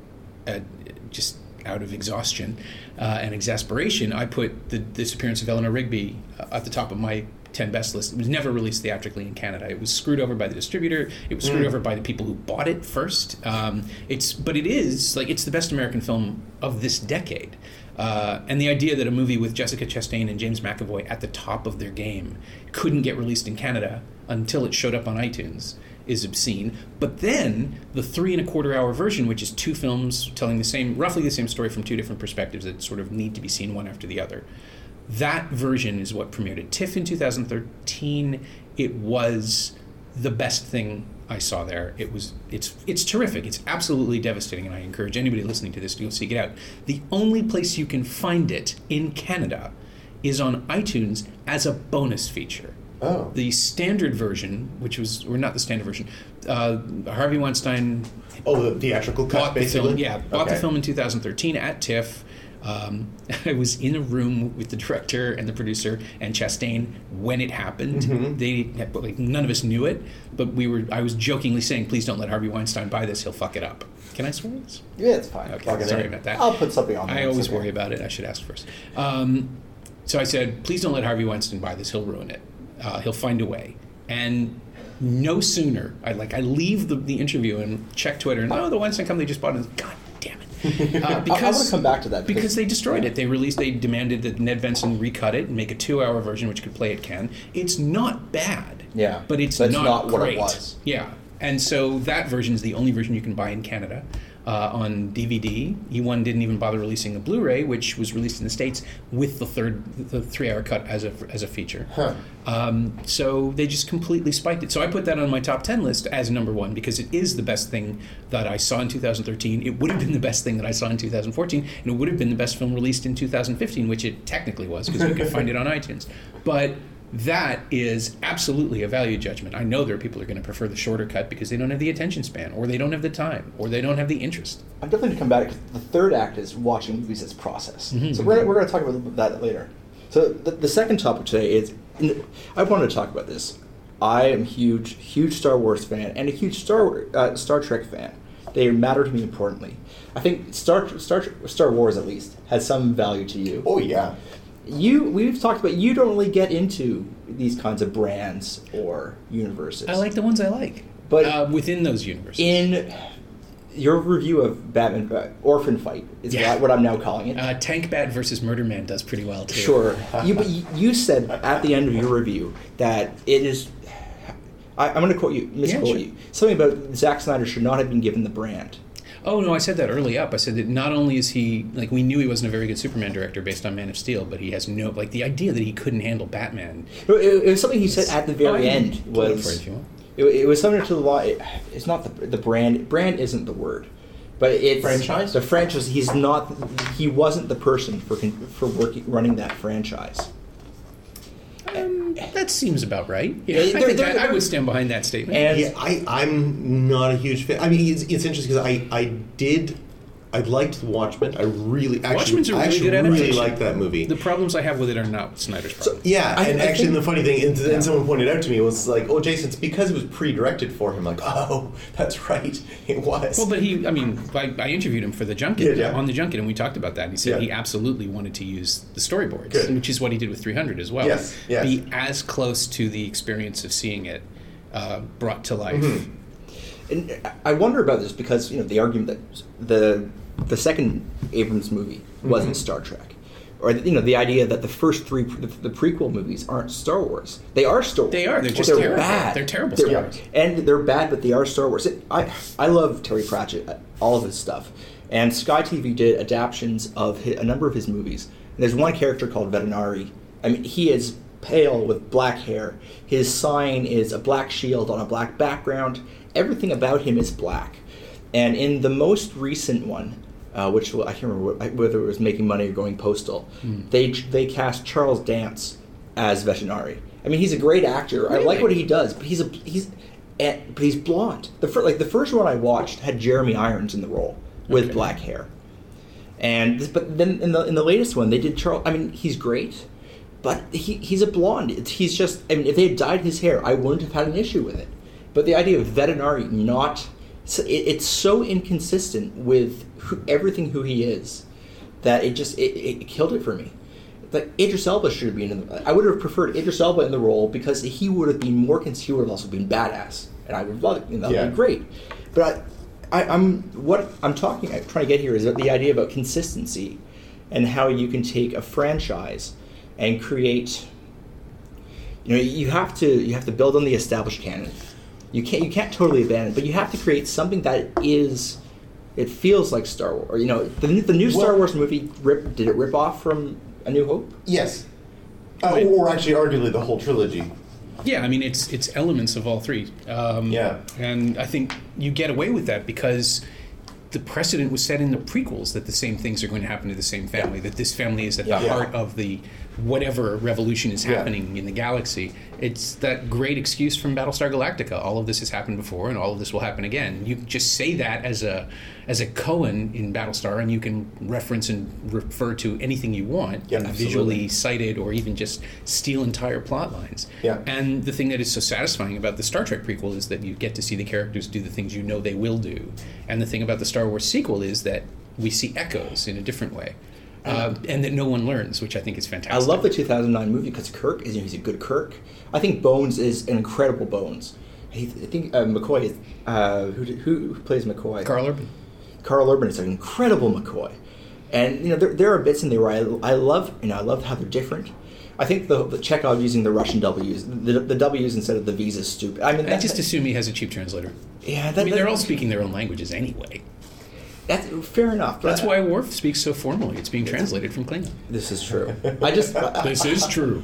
uh, just out of exhaustion uh, and exasperation, I put the disappearance of Eleanor Rigby uh, at the top of my ten best list. It was never released theatrically in Canada. It was screwed over by the distributor. It was screwed Mm. over by the people who bought it first. Um, it's but it is like it's the best American film of this decade. Uh, and the idea that a movie with Jessica Chastain and James McAvoy at the top of their game couldn't get released in Canada until it showed up on iTunes is obscene. But then the three and a quarter hour version, which is two films telling the same, roughly the same story from two different perspectives that sort of need to be seen one after the other. That version is what premiered at TIFF in two thousand thirteen. It was the best thing I saw there. It was it's it's terrific. It's absolutely devastating, and I encourage anybody listening to this to go seek it out. The only place you can find it in Canada is on iTunes as a bonus feature. Oh. The standard version, which was, or not the standard version, uh, Harvey Weinstein Oh, the theatrical cut, bought the basically? film. Yeah, bought Okay. the film in two thousand thirteen at TIFF. Um, I was in a room with the director and the producer and Chastain when it happened. Mhm. They, like, none of us knew it, but we were. I was jokingly saying, "Please don't let Harvey Weinstein buy this; he'll fuck it up." Can I swear this? Yeah, it's fine. Okay, Fuck it sorry in. about that. I'll put something on there. I It's always okay. worry about it. I should ask first. Um, so I said, "Please don't let Harvey Weinstein buy this; he'll ruin it. Uh, he'll find a way." And no sooner, I like, I leave the, the interview and check Twitter, and oh, the Weinstein company just bought it. God damn it! Uh, because I, I want to come back to that because, because, they destroyed yeah. it. They released. They demanded that Ned Benson recut it and make a two-hour version, which could play at Cannes. It's not bad. Yeah, but it's but it's not, not what it great. was. Yeah, and so that version is the only version you can buy in Canada. Uh, on D V D, E one didn't even bother releasing a Blu-ray, which was released in the States with the third, the three-hour cut as a as a feature. Huh. Um, so they just completely spiked it. So I put that on my top ten list as number one because it is the best thing that I saw in two thousand thirteen. It would have been the best thing that I saw in two thousand fourteen, and it would have been the best film released in two thousand fifteen, which it technically was because we could find it on iTunes. But that is absolutely a value judgment. I know there are people who are going to prefer the shorter cut because they don't have the attention span, or they don't have the time, or they don't have the interest. I'm definitely going to come back. 'Cause the third act is watching movies as process. Mhm. So we're, we're going to talk about that later. So the, the second topic today is, I wanted to talk about this. I am huge, huge Star Wars fan and a huge Star uh, Star Trek fan. They matter to me importantly. I think Star Star Star Wars at least has some value to you. Oh, yeah. You we've talked about you don't really get into these kinds of brands or universes. I like the ones I like, But uh, within those universes. in your review of Batman uh, Orphan Fight is Yeah. what I'm now calling it. Uh, Tank Bat versus Murder Man does pretty well too. Sure. you, but you you said at the end of your review that it is. I, I'm going to quote you, misquote Yeah, sure. you. Something about Zack Snyder should not have been given the brand. Oh no, I said that early up. I said that not only is he like we knew he wasn't a very good Superman director based on Man of Steel, but he has no like the idea that he couldn't handle Batman. It, it was something he said at the very Oh, I can end. pull it Was for it if you want. It, it was something to the law. It, it's not the the brand. Brand isn't the word, but it's Franchise? The franchise. He's not. He wasn't the person for con- for working running that franchise. Um, that seems about right. Yeah, Yeah, I, there- think there- that, I would stand behind that statement. And Yeah, I, I'm not a huge fan. I mean, it's, it's interesting because I, I did, I liked Watchmen. I really, actually, Watchmen's a I really actually good really adaptation. liked that movie. The problems I have with it are not Snyder's problem. Yeah, I- and I actually, think- the funny thing, and then Yeah. someone pointed out to me, it was like, "Oh, Jason, it's because it was pre-directed for him." Like, oh, that's right, it was. Well, but he, I mean, I, I interviewed him for the junket, Yeah, yeah. on the junket, and we talked about that. And he said Yeah. he absolutely wanted to use the storyboards, Good. which is what he did with three hundred as well. Yes, yes. Be as close to the experience of seeing it uh, brought to life. Mhm. And I wonder about this because you know the argument that the the second Abrams movie wasn't Mhm. Star Trek, or you know the idea that the first three the, the prequel movies aren't Star Wars. They are Star Wars. They are. They're just they're terrible. bad. They're terrible They're- Star Wars. and they're bad, but they are Star Wars. It, I I love Terry Pratchett, all of his stuff, and Sky T V did adaptions of his, a number of his movies. And there's one character called Veterinari. I mean, he is pale with black hair. His sign is a black shield on a black background. Everything about him is black. And in the most recent one, uh, which I can't remember what, whether it was Making Money or Going Postal, Hmm. they they cast Charles Dance as Veterinari. I mean, he's a great actor. I like Really? what he does, but he's a he's and, but he's blonde. The fir- like the first one I watched had Jeremy Irons in the role with Okay. black hair, and this- but then in the in the latest one they did Charles. I mean, he's great, but he he's a blonde. It's, he's just. I mean, if they had dyed his hair, I wouldn't have had an issue with it. But the idea of Veterinari not, so it, it's so inconsistent with who, everything who he is, that it just it, it killed it for me. Like Idris Elba should have been in the, I would have preferred Idris Elba in the role because he would have been more. cons- He would have also been badass, and I would have loved it. You know, that would Yeah. be great. But I, I, I'm what I'm talking, I'm trying to get here is the idea about consistency, and how you can take a franchise and create. You know, you have to you have to build on the established canon. You can't you can't totally abandon it, but you have to create something that is. It feels like Star Wars. Or, you know, the, the new Star Well- Wars movie rip, did it rip off from A New Hope? Yes, uh, Wait. or actually, arguably, the whole trilogy. Yeah, I mean it's it's elements of all three. Um, Yeah. and I think you get away with that because the precedent was set in the prequels that the same things are going to happen to the same family. That this family is at the Yeah. heart of the whatever revolution is Yeah. happening in the galaxy. It's that great excuse from Battlestar Galactica. All of this has happened before, and all of this will happen again. You just say that as a as a Cohen in Battlestar, and you can reference and refer to anything you want, Yeah, and absolutely. visually cite it, or even just steal entire plot lines. Yeah. And the thing that is so satisfying about the Star Trek prequel is that you get to see the characters do the things you know they will do. And the thing about the Star Wars sequel is that we see echoes in a different way. Uh, and that no one learns, which I think is I fantastic. love the two thousand nine movie because Kirk is, you know, he's a good Kirk. I think Bones is an incredible Bones. He, I think uh, McCoy is uh, who, did- who who plays McCoy. Carl Urban. Carl Urban is an incredible McCoy, and you know there, there are bits in there where I, I love you know I love how they're different. I think the the Chekhov using the Russian W's, the, the W's instead of the V's is stupid. I mean, I that's, just assume he has a cheap translator. yeah, that, I mean, they're that- all speaking their own languages anyway. That's fair enough. but That's why Worf speaks so formally. It's being translated from Klingon. this is true. I just This is true.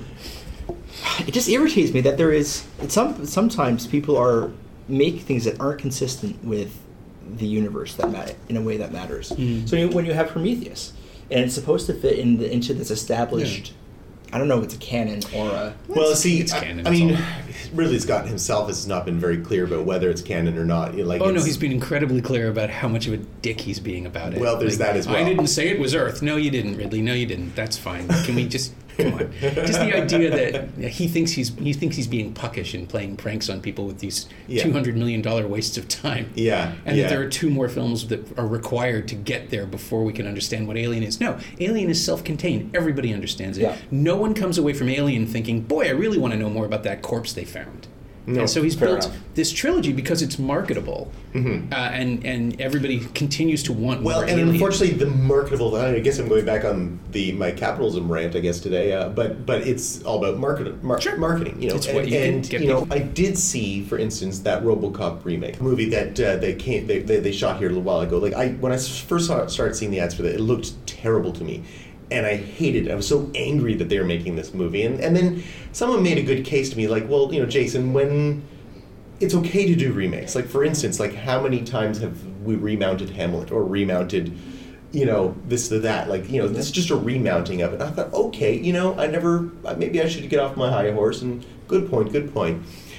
it just irritates me that there is some sometimes people are make things that aren't consistent with the universe that matter in a way that matters. Mm. So you, when you have Prometheus and it's supposed to fit in the, into this established, I don't know if it's a canon or a. Well, It's- see, it's I, canon, I it's mean, all. Ridley Scott himself has not been very clear about whether it's canon or not. You know, Like, Oh no, it's- he's been incredibly clear about how much of a dick he's being about it. Well, there's that as well. I didn't say it was Earth. No, you didn't, Ridley. No, you didn't. That's fine. Can we just come on? Just the idea that he thinks he's he thinks he's being puckish and playing pranks on people with these Yeah. two hundred million dollar wastes of time. Yeah, and yeah. that there are two more films that are required to get there before we can understand what Alien is. No, Alien is self-contained. Everybody understands it. Yeah. No one comes away from Alien thinking, "Boy, I really want to know more about that corpse they found." No, and so he's fair built enough. this trilogy because it's marketable, Mm-hmm. uh, and and everybody continues to want Well, more and Alien. unfortunately, the marketable. I guess I'm going back on the my capitalism rant, I guess today. Uh, but but it's all about market, mar- Sure. marketing. You know, It's and, what you can and get you know, people- I did see, for instance, that RoboCop remake movie that uh, they came they, they they shot here a little while ago. Like I when I first saw, started seeing the ads for that, it looked terrible to me. And I hated it. I was so angry that they were making this movie. And and then someone made a good case to me, like, well, you know, Jason, when it's okay to do remakes. Like, for instance, like how many times have we remounted Hamlet or remounted, you know, this or that? Like, you know, this is just a remounting of it. I thought, okay, you know, I never, maybe I should get off my high horse. And good point, good point.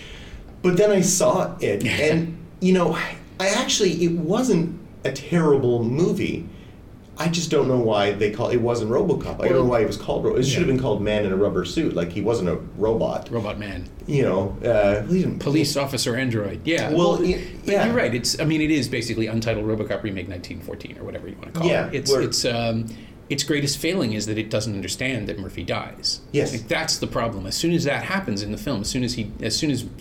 But then I saw it, and you know, I actually, it wasn't a terrible movie. I just don't know why they call it wasn't RoboCop. I don't know why it was called Ro- It should have been called Man in a Rubber Suit. Like he wasn't a robot. Robot Man, You know, uh, he didn't- police officer android. Yeah. Well, but, y- but yeah. you're right. It's. I mean, it is basically Untitled RoboCop remake nineteen fourteen or whatever you want to call Yeah, it. It's. where- It's. Um, its greatest failing is that it doesn't understand that Murphy dies. Yes. Like, that's the problem. As soon as that happens in the film, as soon as he, as soon as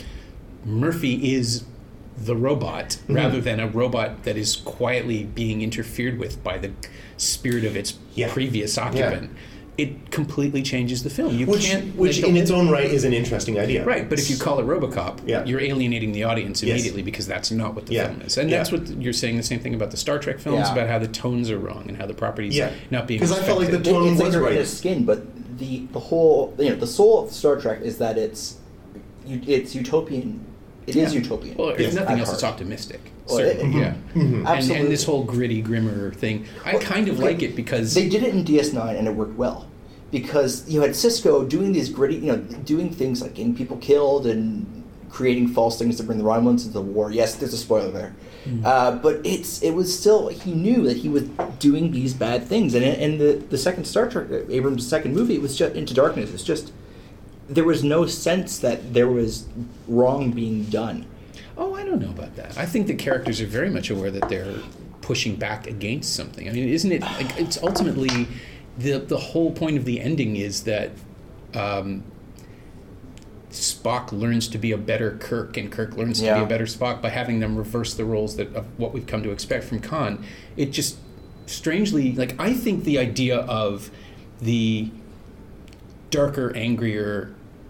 Murphy is the robot Mm-hmm. rather than a robot that is quietly being interfered with by the spirit of its Yeah. previous occupant, it completely changes the film. You which, can't, which like, in the- its own right is an interesting idea. Right, but if you call it RoboCop, Yeah. you're alienating the audience Yes. immediately because that's not what the Yeah. film is. And Yeah. that's what you're saying the same thing about the Star Trek films, Yeah. about how the tones are wrong and how the properties Yeah. not being 'Cause I felt like respected. the tone it's like was you're right. in his skin, but the the whole you know the soul of Star Trek is that it's you- it's utopian. It is Yeah. utopian. Well, if Yes. nothing At else, it's heart. optimistic. Well, certainly, it- yeah. Mhm. And, Absolutely. and this whole gritty, grimmer thing, I Well, kind of okay, like it because they did it in D S nine and it worked well because you had Cisco doing these gritty, you know, doing things like getting people killed and creating false things to bring the Romulans into the war. Yes, there's a spoiler there, Mm. uh, but it's it was still he knew that he was doing these bad things, and in the the second Star Trek, Abrams' second movie, it was just Into Darkness. It's just there was no sense that there was wrong being done. Oh, I don't know about that. I think the characters are very much aware that they're pushing back against something. I mean, isn't it like it's ultimately the the whole point of the ending is that um, Spock learns to be a better Kirk and Kirk learns to Yeah. be a better Spock by having them reverse the roles that of what we've come to expect from Khan. It just strangely like I think the idea of the darker, angrier,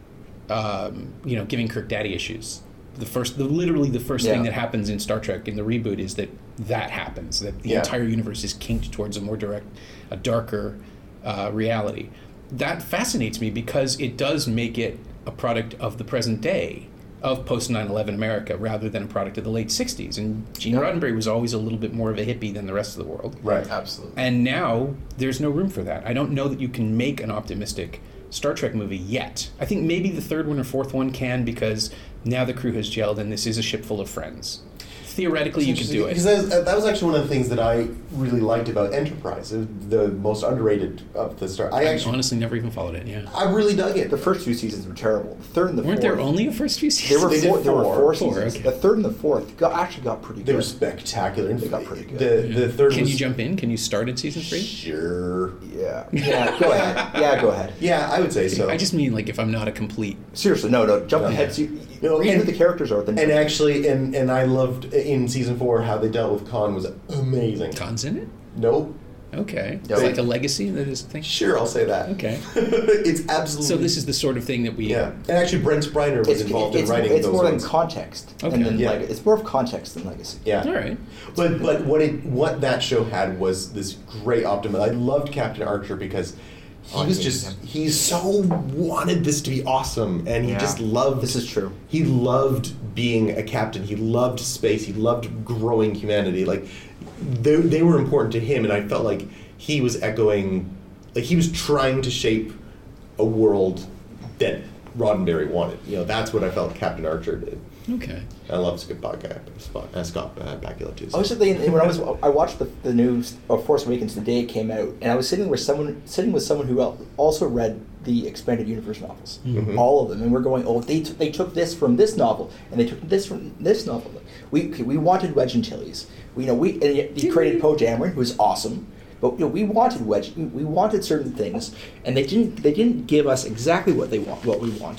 um, you know, giving Kirk daddy issues. The first, the, literally the first thing Yeah. that happens in Star Trek in the reboot is that that happens. That the Yeah. entire universe is kinked towards a more direct, a darker uh, reality. That fascinates me because it does make it a product of the present day, of post nine eleven America, rather than a product of the late sixties. And Gene Yeah. Roddenberry was always a little bit more of a hippie than the rest of the world. Right. Absolutely. And now there's no room for that. I don't know that you can make an optimistic Star Trek movie yet. I think maybe the third one or fourth one can because now the crew has gelled and this is a ship full of friends. Theoretically, you could do it. Because that was, that was actually one of the things that I really liked about Enterprise, it was the most underrated of the Star. I I actually, honestly never even followed it. Yeah, I really dug it. The first two seasons were terrible. The third and the weren't fourth. there only a first few There seasons? were They did four. There were four. four Four, seasons. okay. The third and the fourth got, actually got pretty They good. were spectacular. They got pretty good. The, the third Can was, you jump in? Can you start at season three? Sure. Yeah. Yeah. Go ahead. Yeah. Go ahead. Yeah, I would say so. I just mean like if I'm not a complete. Seriously, no, no. Jump No. ahead. So you, You know, read and- who the characters are. Then And actually, and and I loved in season four how they dealt with Khan was amazing. Cons in it? Nope. Okay. No. It's like a legacy that is a thing? Sure, I'll say that. Okay. It's absolutely. So this is the sort of thing that we. yeah, and actually Brent Spiner was it's, involved it's, in writing it's those more ones. than context. Okay. And then Yeah. leg- it's more of context than legacy. Yeah. All right. But but what it what that show had was this great optimism. I loved Captain Archer because he Oh, was I just hate him. he so wanted this to be awesome, and he Yeah. just loved. This is true. He loved being a captain. He loved space. He loved growing humanity. Like they they were important to him, and I felt like he was echoing, like he was trying to shape a world that Roddenberry wanted. You know, that's what I felt Captain Archer did. Okay. I love Scott Bakula, uh, Scott uh, Bakula too. I was thinking when I was I watched the, the new uh, Force Awakens the day it came out, and I was sitting with someone sitting with someone who al- also read the expanded universe novels, Mhm. all of them, and we're going, oh, they t- they took this from this novel, and they took this from this novel. We we wanted Wedge Antilles. We you know we and yet he Did created we? Poe Dameron, who was awesome. But you know, we wanted Wedge. We we wanted certain things, and they didn't. They didn't give us exactly what they want. What we wanted.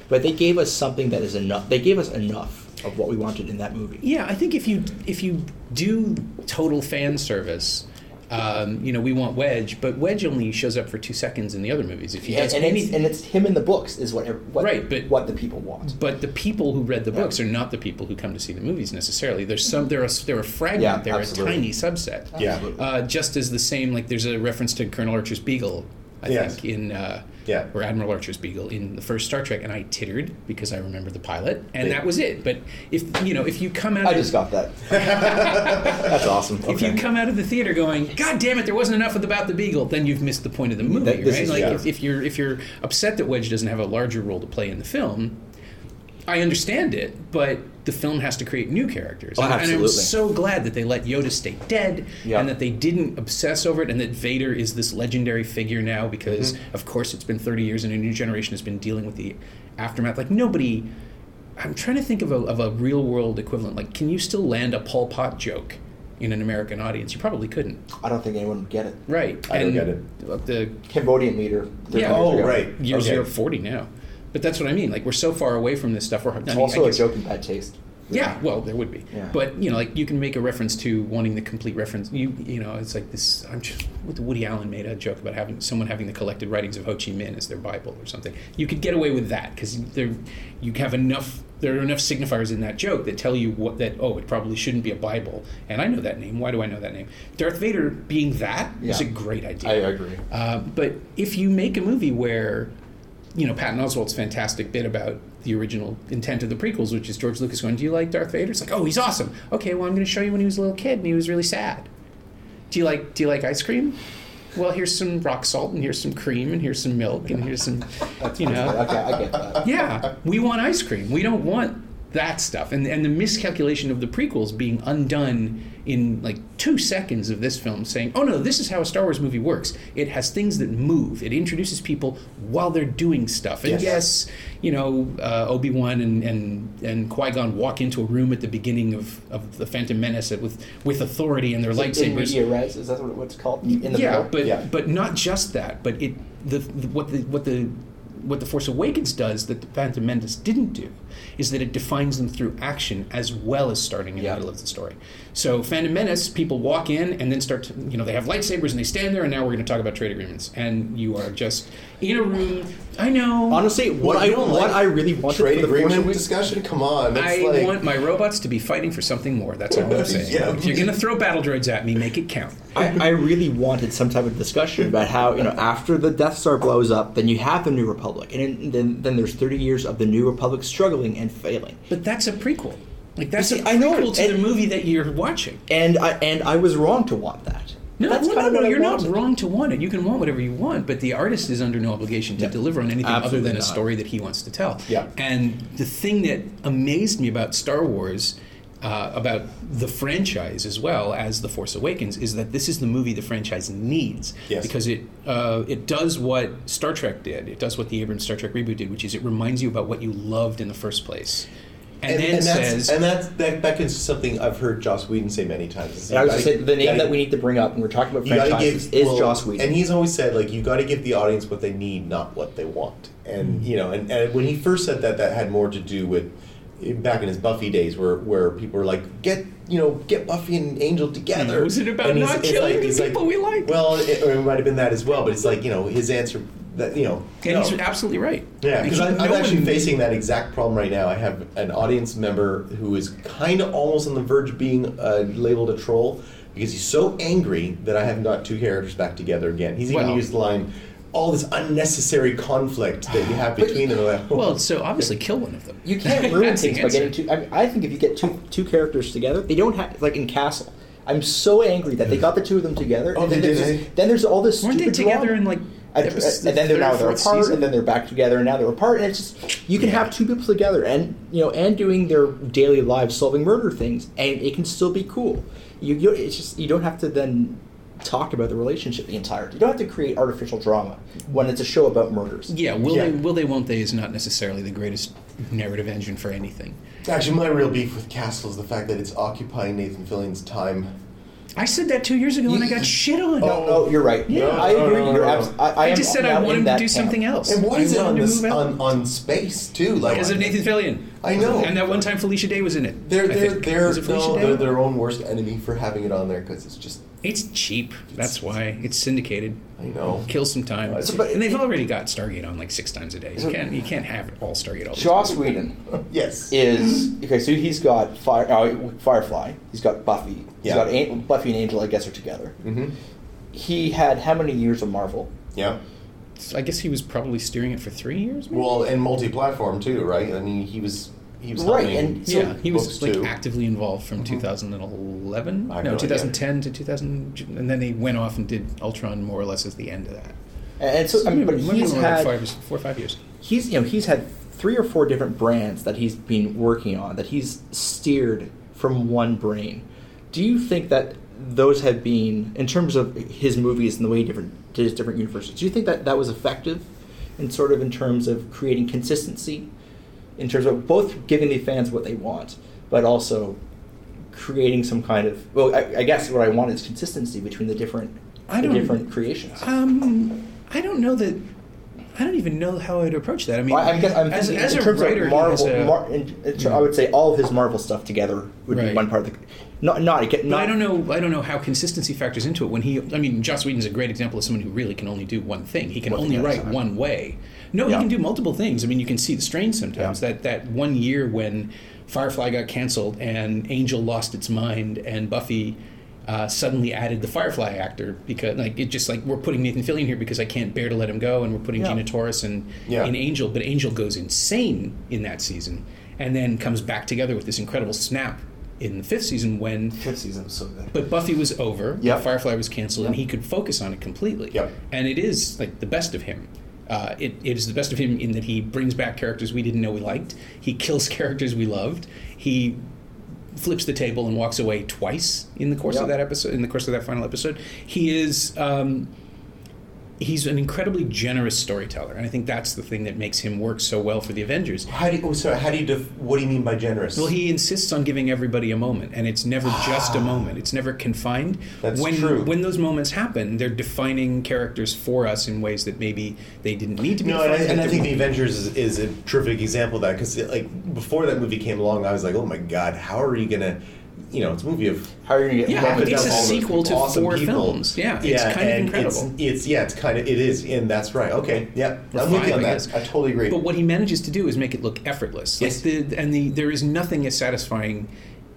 but they gave us something that is enough. They gave us enough of what we wanted in that movie. Yeah, I think if you if you do total fan service, um, you know, we want Wedge, but Wedge only shows up for two seconds in the other movies. If he Yeah, does and, any, it's, and it's him in the books is what what, Right, but- what the people want. but the people who read the Yeah. books are not the people who come to see the movies necessarily. There's some they're a, they're a fragment. Yeah, they're absolutely. a tiny subset. Yeah. Absolutely. Uh, just as the same, like there's a reference to Colonel Archer's Beagle, I Yes. think, in uh, Yeah. or Admiral Archer's Beagle in the first Star Trek, and I tittered because I remembered the pilot, and Yeah. that was it. But if you know, if you come out, I of, just got that. That's awesome. if you come out of the theater going, God damn it, there wasn't enough about the Beagle, then you've missed the point of the movie, That- this right? is- Like yeah. if, if you're if you're upset that Wedge doesn't have a larger role to play in the film, I understand it, but the film has to create new characters. Oh, and, and I'm absolutely. so glad that they let Yoda stay dead, Yeah. and that they didn't obsess over it, and that Vader is this legendary figure now because, Mm-hmm. of course, it's been thirty years and a new generation has been dealing with the aftermath. Like, nobody... I'm trying to think of a, of a real-world equivalent. Like, can you still land a Pol Pot joke in an American audience? You probably couldn't. I don't think anyone would get it. Right. I don't and get it. The Cambodian leader. thirty Yeah. years Oh, ago. right. year Okay. zero forty now. But that's what I mean. Like, we're so far away from this stuff. We're, I It's mean, also I a guess- joke in bad taste. Yeah, well, there would be. Yeah. But, you know, like, you can make a reference to wanting the complete reference. You you know, it's like this, I'm just, what Woody Allen made a joke about having someone having the collected writings of Ho Chi Minh as their Bible or something. You could get away with that because there, you have enough, there are enough signifiers in that joke that tell you what that, oh, it probably shouldn't be a Bible. And I know that name. Why do I know that name? Darth Vader being that is a Yeah. great idea. I agree. Uh, but if you make a movie where, you know, Patton Oswalt's fantastic bit about the original intent of the prequels, which is George Lucas going, do you like Darth Vader? It's like, oh, he's awesome. Okay, well, I'm going to show you when he was a little kid and he was really sad. Do you like Do you like ice cream? Well, here's some rock salt and here's some cream and here's some milk and here's some, you know. Okay, I get that. Yeah, we want ice cream. We don't want that stuff. And and the miscalculation of the prequels being undone in like two seconds of this film saying, oh no, this is how a Star Wars movie works. It has things that move. It introduces people while they're doing stuff. And Yes. yes, you know, uh, Obi-Wan and, and, and Qui-Gon walk into a room at the beginning of, of The Phantom Menace with, with authority and their In lightsabers. media res, is that what it's called? In the yeah, middle? but Yeah. but not just that. But it the, the what the what the what the Force Awakens does that the Phantom Menace didn't do is that it defines them through action as well as starting in Yeah. the middle of the story. So Phantom Menace, people walk in and then start to, you know, they have lightsabers and they stand there and now we're going to talk about trade agreements. And you are just in a room. I know. Honestly, what, What, I you don't what like I really wanted trade for the Force agreement Awakens- discussion? Come on, that's I like want my robots to be fighting for something more. That's all I'm saying. Yeah. If you're going to throw battle droids at me, make it count. I, I really wanted some type of discussion about how, you know, after the Death Star blows up, then you have the New Republic, and then then there's thirty years of the New Republic struggling and failing. But that's a prequel. Like that's See, a I know, prequel to the and- movie that you're watching. And I and I was wrong to want that. No, That's well, kind no, of no, what I you're not wanted. wrong to want it. You can want whatever you want, but the artist is under no obligation to Yeah. deliver on anything Absolutely other than a not. story that he wants to tell. Yeah. And the thing that amazed me about Star Wars, uh, about the franchise as well as The Force Awakens, is that this is the movie the franchise needs. Yes. Because it uh, it does what Star Trek did. It does what the Abrams Star Trek reboot did, which is it reminds you about what you loved in the first place. And, then that's, says... and that's, that beckons to something I've heard Joss Whedon say many times. And I was You just saying, gotta- the name gotta- that we need to bring up when we're talking about you gotta franchises give- is well, Joss Whedon. and he's always said like you got to give the audience what they need, not what they want. And Mm-hmm. you know, and, and when he first said that, that had more to do with back in his Buffy days, where where people were like, get you know, get Buffy and Angel together. Was it about And he's- not it's killing like- the he's like- people we like? Well, it, or it might have been that as well, but it's like you know, his answer that you know, and no. he's absolutely right. Yeah, because Like, I'm, I'm no actually one- facing that exact problem right now. I have an audience member who is kind of almost on the verge of being uh, labeled a troll because he's so angry that I haven't got two characters back together again. He's even Well- used the line, all this unnecessary conflict that you have between them. Like, Well, so obviously kill one of them. You can't ruin That's the things by answer. getting two. I, mean, I think if you get two two characters together, they don't have like in Castle. I'm so angry that they got the two of them together. Oh, and then they there's did, this- eh? Then there's all this Weren't they stupid together drama. in like? And, episode- and then they're third, now they're fourth apart, season? and then they're back together, and now they're apart, and it's just you can have two people together, and you know, and doing their daily lives solving murder things, and it can still be cool. You, you it's just you don't have to then talk about the relationship the entire. You don't have to create artificial drama when it's a show about murders. Yeah, will Yeah. they? Will they? Won't they? Is not necessarily the greatest narrative engine for anything. Actually, my real beef with Castle is the fact that it's occupying Nathan Fillion's time. I said that two years ago and I got shit on. No, no, you're right. Yeah. I No, no, agree. no, no, You're no. abs- I, I, I am just said I now want in him to that do camp. something else. And why I is it want on him to this move out. on, on space too? Like Because of Nathan Fillion. I know. And that one time Felicia Day was in it. They're I they're think. they're, Was it Felicia no, Day? they're their own worst enemy for having it on there because it's just It's cheap. That's why. It's syndicated. I know. Kills some time. So, but- and they've already got Stargate on like six times a day. You So- can't you can't have all Stargate all the Joss time. Whedon Yes. is okay. So he's got Fire, uh, Firefly. He's got Buffy. He's Yeah. got An- Buffy and Angel. I guess are together. Mm-hmm. He had how many years of Marvel? Yeah. So I guess he was probably steering it for three years. Maybe? Well, and multi-platform too, right? I mean, he was he was Right, helping and so- yeah, he was books like too. actively involved from two thousand eleven. I have No, no idea. twenty ten to two thousand, and then he went off and did Ultron more or less as the end of that. And so I mean, but Maybe he's more like had five, four or five years. he's you know he's had three or four different brands that he's been working on that he's steered from one brain. Do you think that those have been, in terms of his movies and the way he different did his different universes, do you think that that was effective in sort of in terms of creating consistency, in terms of both giving the fans what they want, but also creating some kind of, well, I, I guess what I want is consistency between the different I the don't- different creations. Um, I don't know that. I don't even know how I'd approach that. I mean, Well, I'm, guess, I'm as, thinking as in a terms writer, of he has Marvel. a- Mar, in, in, I would say all of his Marvel stuff together would Right. be one part of the. Not not not. But I don't know. I don't know how consistency factors into it. When he, I mean, Joss Whedon's a great example of someone who really can only do one thing. He can One only thing at a write time. one way. No, Yeah. he can do multiple things. I mean, you can see the strain sometimes. Yeah. That that one year when Firefly got canceled and Angel lost its mind and Buffy uh, suddenly added the Firefly actor because, like, it just like we're putting Nathan Fillion here because I can't bear to let him go, and we're putting Yeah. Gina Torres in Yeah. in Angel, but Angel goes insane in that season, and then comes back together with this incredible snap in the fifth season when. Fifth season was so good. But Buffy was over. Yep. Firefly was canceled, and Yep. he could focus on it completely. Yep. And it is like the best of him. Uh, it, it is the best of him in that he brings back characters we didn't know we liked. He kills characters we loved. He flips the table and walks away twice in the course Yep. of that episode. In the course of that final episode, he is. Um, He's an incredibly generous storyteller, and I think that's the thing that makes him work so well for the Avengers. How do you, oh, sorry, how do you def, what do you mean by generous? Well, he insists on giving everybody a moment, and it's never just a moment. It's never confined. That's when, true. When those moments happen, they're defining characters for us in ways that maybe they didn't need to be No, and I, defined. and I think The Avengers is, is a terrific example of that because, like, before that movie came along, I was like, oh my god, how are you gonna, you know, it's a movie of How are you gonna get? Yeah, Marvel but it's down a all those sequel to awesome four people. films. Yeah, it's kind of and incredible. It's, it's yeah, it's kind of it is, and that's right. Okay, yeah, Or I'm with five, you on I that. guess. I totally agree. But what he manages to do is make it look effortless. Yes. Like the, and the there is nothing as satisfying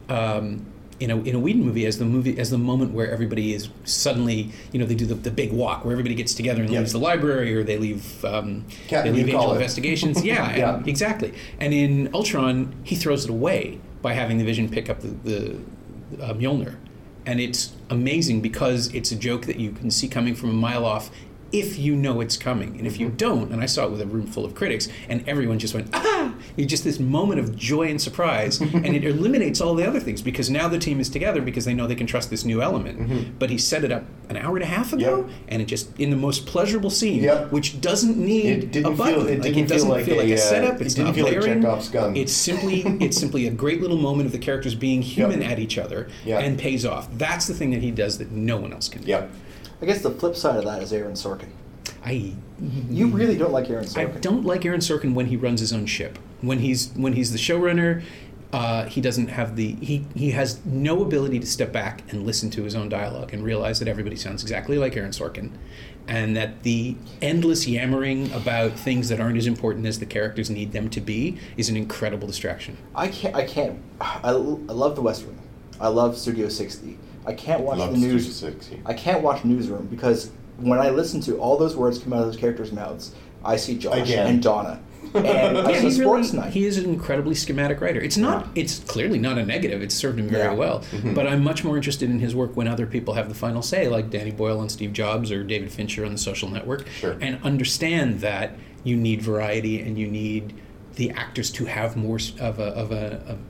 um, in a in a Whedon movie as the movie as the moment where everybody is suddenly, you know, they do the, the big walk where everybody gets together and Yeah. leaves the library, or they leave um, Captain, they leave you call Angel it. Investigations. Yeah, Yeah. and- exactly. And in Ultron, he throws it away by having the Vision pick up the, the uh, Mjolnir. And it's amazing because it's a joke that you can see coming from a mile off if you know it's coming. And if you don't, and I saw it with a room full of critics, and everyone just went, ah! It's just this moment of joy and surprise, and it eliminates all the other things because now the team is together because they know they can trust this new element. But he set it up an hour and a half ago, Yep. and it just, in the most pleasurable scene, Yep. which doesn't need It didn't a button. feel- it like, didn't it doesn't feel like a, a uh, setup, it it's didn't not feel like layering. Chekhov's gun. It's simply it's simply a great little moment of the characters being human Yep. at each other Yep. and pays off. That's the thing that he does that no one else can do. Yep. I guess the flip side of that is Aaron Sorkin. I You really don't like Aaron I Sorkin. don't like Aaron Sorkin when he runs his own ship. When he's when he's the showrunner, uh, he doesn't have the he he has no ability to step back and listen to his own dialogue and realize that everybody sounds exactly like Aaron Sorkin, and that the endless yammering about things that aren't as important as the characters need them to be is an incredible distraction. I can't. I can't. I, I love the West Wing. I love Studio sixty. I can't watch Love the news. Studio sixty. I can't watch Newsroom because when I listen to all those words come out of those characters' mouths, I see Josh Again. and Donna, and I Yeah, see he Sports really, Night. he is an incredibly schematic writer. It's not. It's clearly not a negative. It's served him very Yeah. well. Mm-hmm. But I'm much more interested in his work when other people have the final say, like Danny Boyle on Steve Jobs or David Fincher on The Social Network, Sure. and understand that you need variety and you need the actors to have more s- of a of a. a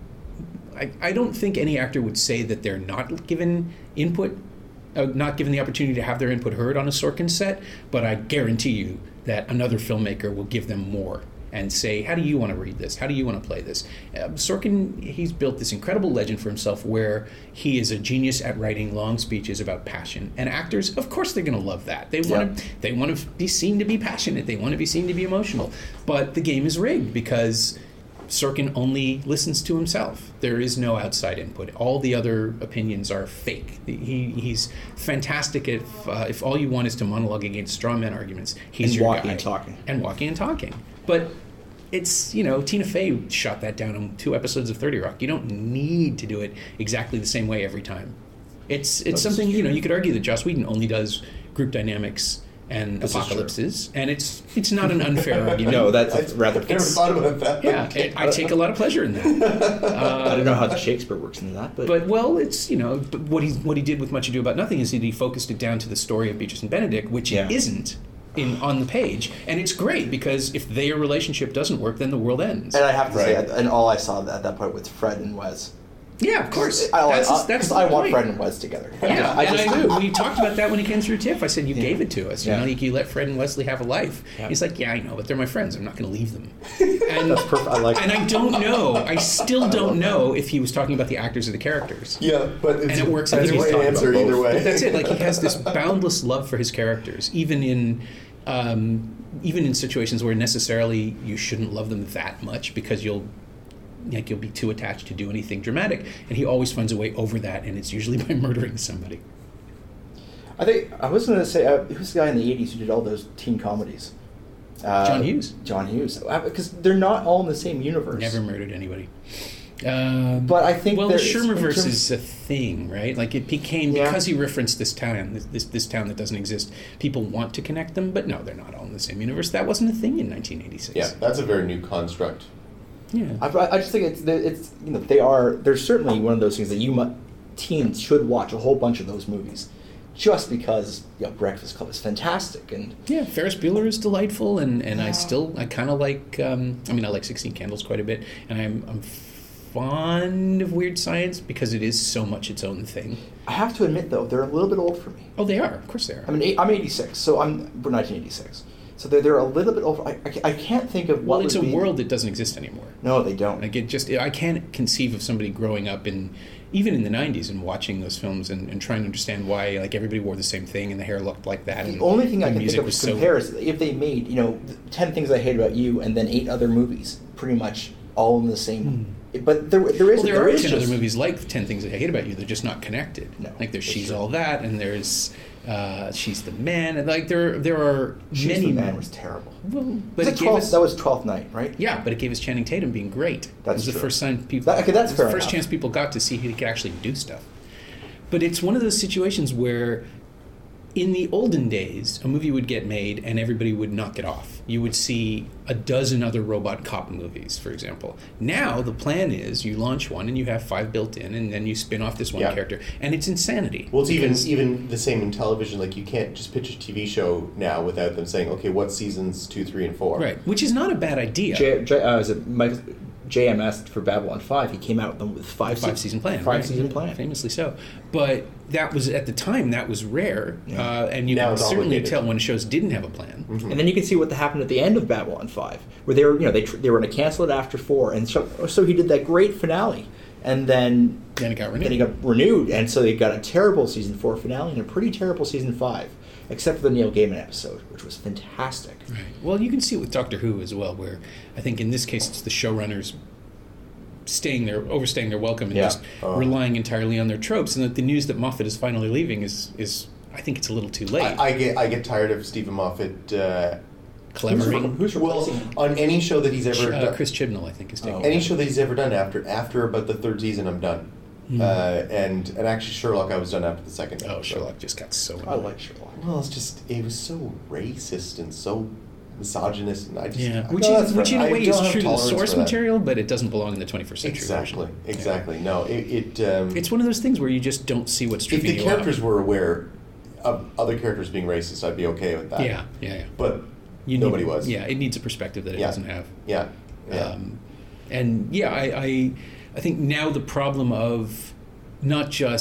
I, I don't think any actor would say that they're not given input, uh, not given the opportunity to have their input heard on a Sorkin set, but I guarantee you that another filmmaker will give them more and say, how do you want to read this? How do you want to play this? Uh, Sorkin, he's built this incredible legend for himself where he is a genius at writing long speeches about passion. And actors, of course, they're going to love that. They want to, Yeah. they want to be seen to be passionate. They want to be seen to be emotional. But the game is rigged because Sorkin only listens to himself. There is no outside input. All the other opinions are fake. He, he's fantastic if uh, if all you want is to monologue against straw man arguments. He's And your walking guy. and talking. And walking and talking. But it's, you know, Tina Fey shot that down in two episodes of thirty Rock. You don't need to do it exactly the same way every time. It's it's That's something, you know, true. you could argue that Joss Whedon only does group dynamics and This is true. apocalypses, and it's it's not an unfair argument. No, that's I rather. never thought about that. Yeah, it, I take a lot of pleasure in that. I don't know how Shakespeare works into that, but, But well, it's, you know, but what he what he did with Much Ado About Nothing is that he focused it down to the story of Beatrice and Benedict, which Yeah. it isn't in on the page, and it's great because if their relationship doesn't work, then the world ends. and I have to say, Right. and all I saw at that point was Fred and Wes. Yeah, of course. I, that's I, that's 'cause the I want point. Fred and Wes together. Yeah, I and just I, do. we talked about that when he came through TIFF. I said, you gave it to us. You Yeah. know, you, you let Fred and Wesley have a life. Yeah. He's like, yeah, I know, but they're my friends. I'm not going to leave them. And, That's perfect. I like and it. I don't know. I still don't know if he was talking about the actors or the characters. Yeah, but it's, And it works That's either a way. great answer Talking about either both. way. But that's it. Like, he has this boundless love for his characters, even in um, even in situations where necessarily you shouldn't love them that much because you'll like you'll be too attached to do anything dramatic. And he always finds a way over that, and it's usually by murdering somebody. I think I was going to say uh, who's the guy in the eighties who did all those teen comedies? Uh, John Hughes. John Hughes, Uh, because they're not all in the same universe. Never murdered anybody. Um, But I think well, the there's- in Shermerverse terms- is a thing, right? Like it became Yeah. because he referenced this town, this, this this town that doesn't exist. People want to connect them, but no, they're not all in the same universe. That wasn't a thing in nineteen eighty-six. Yeah, that's a very new construct. yeah. I, I just think it's it's you know they are they're certainly one of those things that you mu- teens should watch a whole bunch of those movies, just because you know Breakfast Club is fantastic and Yeah, Ferris Bueller is delightful, and, and I Yeah. still I kind of like. Um, I mean, I like Sixteen Candles quite a bit, and I'm I'm fond of Weird Science because it is so much its own thing. I have to admit though they're a little bit old for me. Oh, they are, of course they are. I mean I'm eighty-six, so I'm we're nineteen eighty-six, so they're they're a little bit old. I, I, I can't think of what well, it's a would be, world that doesn't exist anymore. No, they don't. Like it just, I can't conceive of somebody growing up in, even in the nineties, and watching those films and, and trying to understand why like everybody wore the same thing and the hair looked like that. The and only thing the I can music think of was to so- compare is if they made, you know, ten Things I Hate About You and then eight other movies, pretty much all in the same. But there, there is Well, there, there are is ten just, other movies like Ten Things I Hate About You. They're just not connected. No, like there's that's She's true. All That, and there's uh, She's the Man, and like there there are She's many. the Man was terrible. Well, But but was it it gave twelfth, us that was Twelfth Night, right? yeah, but it gave us Channing Tatum being great. That's it was the true. first time people. That- okay, that's it was the fair first enough. chance people got to see he could actually do stuff. But it's one of those situations where, in the olden days, a movie would get made and everybody would knock it off. You would see a dozen other robot cop movies, for example. Now the plan is you launch one and you have five built in, and then you spin off this one Yeah. character, and it's insanity. Well, it's even Because- even the same in television. Like you can't just pitch a T V show now without them saying, "Okay, what seasons two, three, and four?" right, which is not a bad idea. J, J, uh, is it Mike, J M S for Babylon five? He came out with them with five five se- season plan, Five right? season plan. famously so. But that was at the time that was rare, Yeah. uh, and you Now can it's certainly obligated. tell when shows didn't have a plan. Mhm. And then you can see what happened at the end of Babylon five, where they were, you know, they tr- they were going to cancel it after four, and so so he did that great finale, and then Then it got renewed. then he got renewed, and so they got a terrible season four finale and a pretty terrible season five, except for the Neil Gaiman episode, which was fantastic. Right. Well, you can see it with Doctor Who as well, where I think in this case it's the showrunners staying their overstaying their welcome and Yeah. just Oh. relying entirely on their tropes, and that the news that Moffat is finally leaving is is I think it's a little too late. I, I get I get tired of Stephen Moffat. Uh, Clevering. Who's well, replacing him? on any show that he's ever uh, done, Chris Chibnall, I think, is taking. Oh. any show that he's ever done after after about the third season, I'm done. Hmm. Uh, and and actually Sherlock, I was done after the second. Oh, episode. Sherlock just got so. I annoying. like Sherlock. Well, it's just it was so racist and so misogynist, and I just Yeah, I- which, No, is, that's which in fair. a I way don't is have true to the tolerance source for that. material, but it doesn't belong in the twenty-first century exactly version. exactly no it, it um, It's one of those things where you just don't see what's if tripping the you characters up. were aware of other characters being racist, I'd be okay with that. Yeah, yeah, yeah. but You nobody need, was. Yeah, it needs a perspective that it Yeah. doesn't have. yeah yeah Um, and yeah, I, I I think now the problem of not just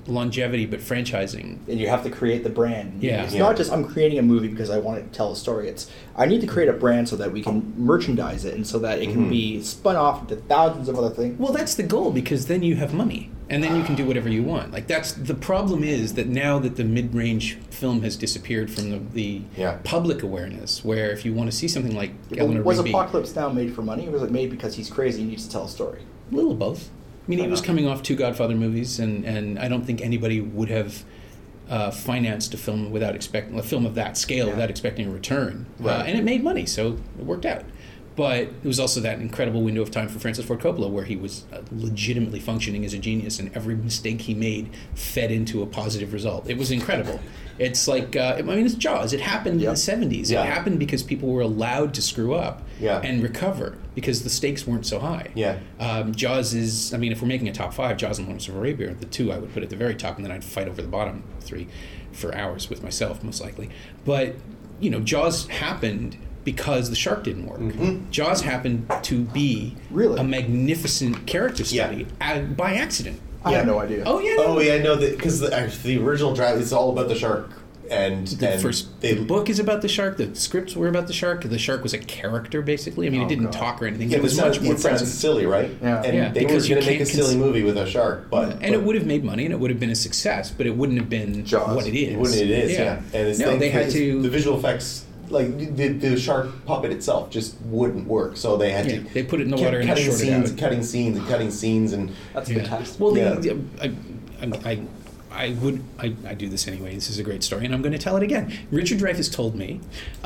longevity, but franchising. And you have to create the brand. Yeah. It's Yeah. not just I'm creating a movie because I want to tell a story. It's I need to create a brand so that we can merchandise it and so that it can Mhm. be spun off into thousands of other things. Well, that's the goal, because then you have money, and then you can do whatever you want. Like, that's the problem, is that now that the mid-range film has disappeared from the, the Yeah. public awareness, where if you want to see something like But Eleanor was Rigby, Apocalypse Now made for money, or was it made because he's crazy and needs to tell a story? a little of both. I mean, he Fair was enough. coming off two Godfather movies, and, and I don't think anybody would have uh, financed a film without expecting a film of that scale Yeah. without expecting a return, uh, Right. and it made money, so it worked out. But it was also that incredible window of time for Francis Ford Coppola, where he was uh, legitimately functioning as a genius, and every mistake he made fed into a positive result. It was incredible. It's like, uh, I mean, it's Jaws. It happened in Yep. the seventies. Yeah. It happened because people were allowed to screw up Yeah. and recover because the stakes weren't so high. Yeah. Um, Jaws is, I mean, if we're making a top five, Jaws and Lawrence of Arabia are the two I would put at the very top, and then I'd fight over the bottom three for hours with myself, most likely. But, you know, Jaws happened because the shark didn't work. Mhm. Jaws happened to be Really? a magnificent character Yeah. study uh, by accident. I Yeah. had no idea. Oh, yeah. Oh yeah, no, because the, uh, the original draft is all about the shark, and The and first they, the book is about the shark. The scripts were about the shark. The shark was a character, basically. I mean, Oh, it didn't God. talk or anything. Yeah, it but was it much sounds, more it sounds present. silly, right? Yeah. And Yeah, they were because you going to make a can't silly cons- movie with a shark, but And but it would have made money, and it would have been a success, but it wouldn't have been Jaws. what it is. it wouldn't it is, yeah. And it's no, thing- they had it's- to. the visual effects, like the, the shark puppet itself, just wouldn't work. So they had Yeah, to they put it in the kept water and cutting shorted scenes, out. cutting scenes, and cutting scenes, and That's Yeah. fantastic. Well, Yeah. the, the, I, I, I, I would, I, I do this anyway. This is a great story, and I'm going to tell it again. Richard Dreyfuss told me.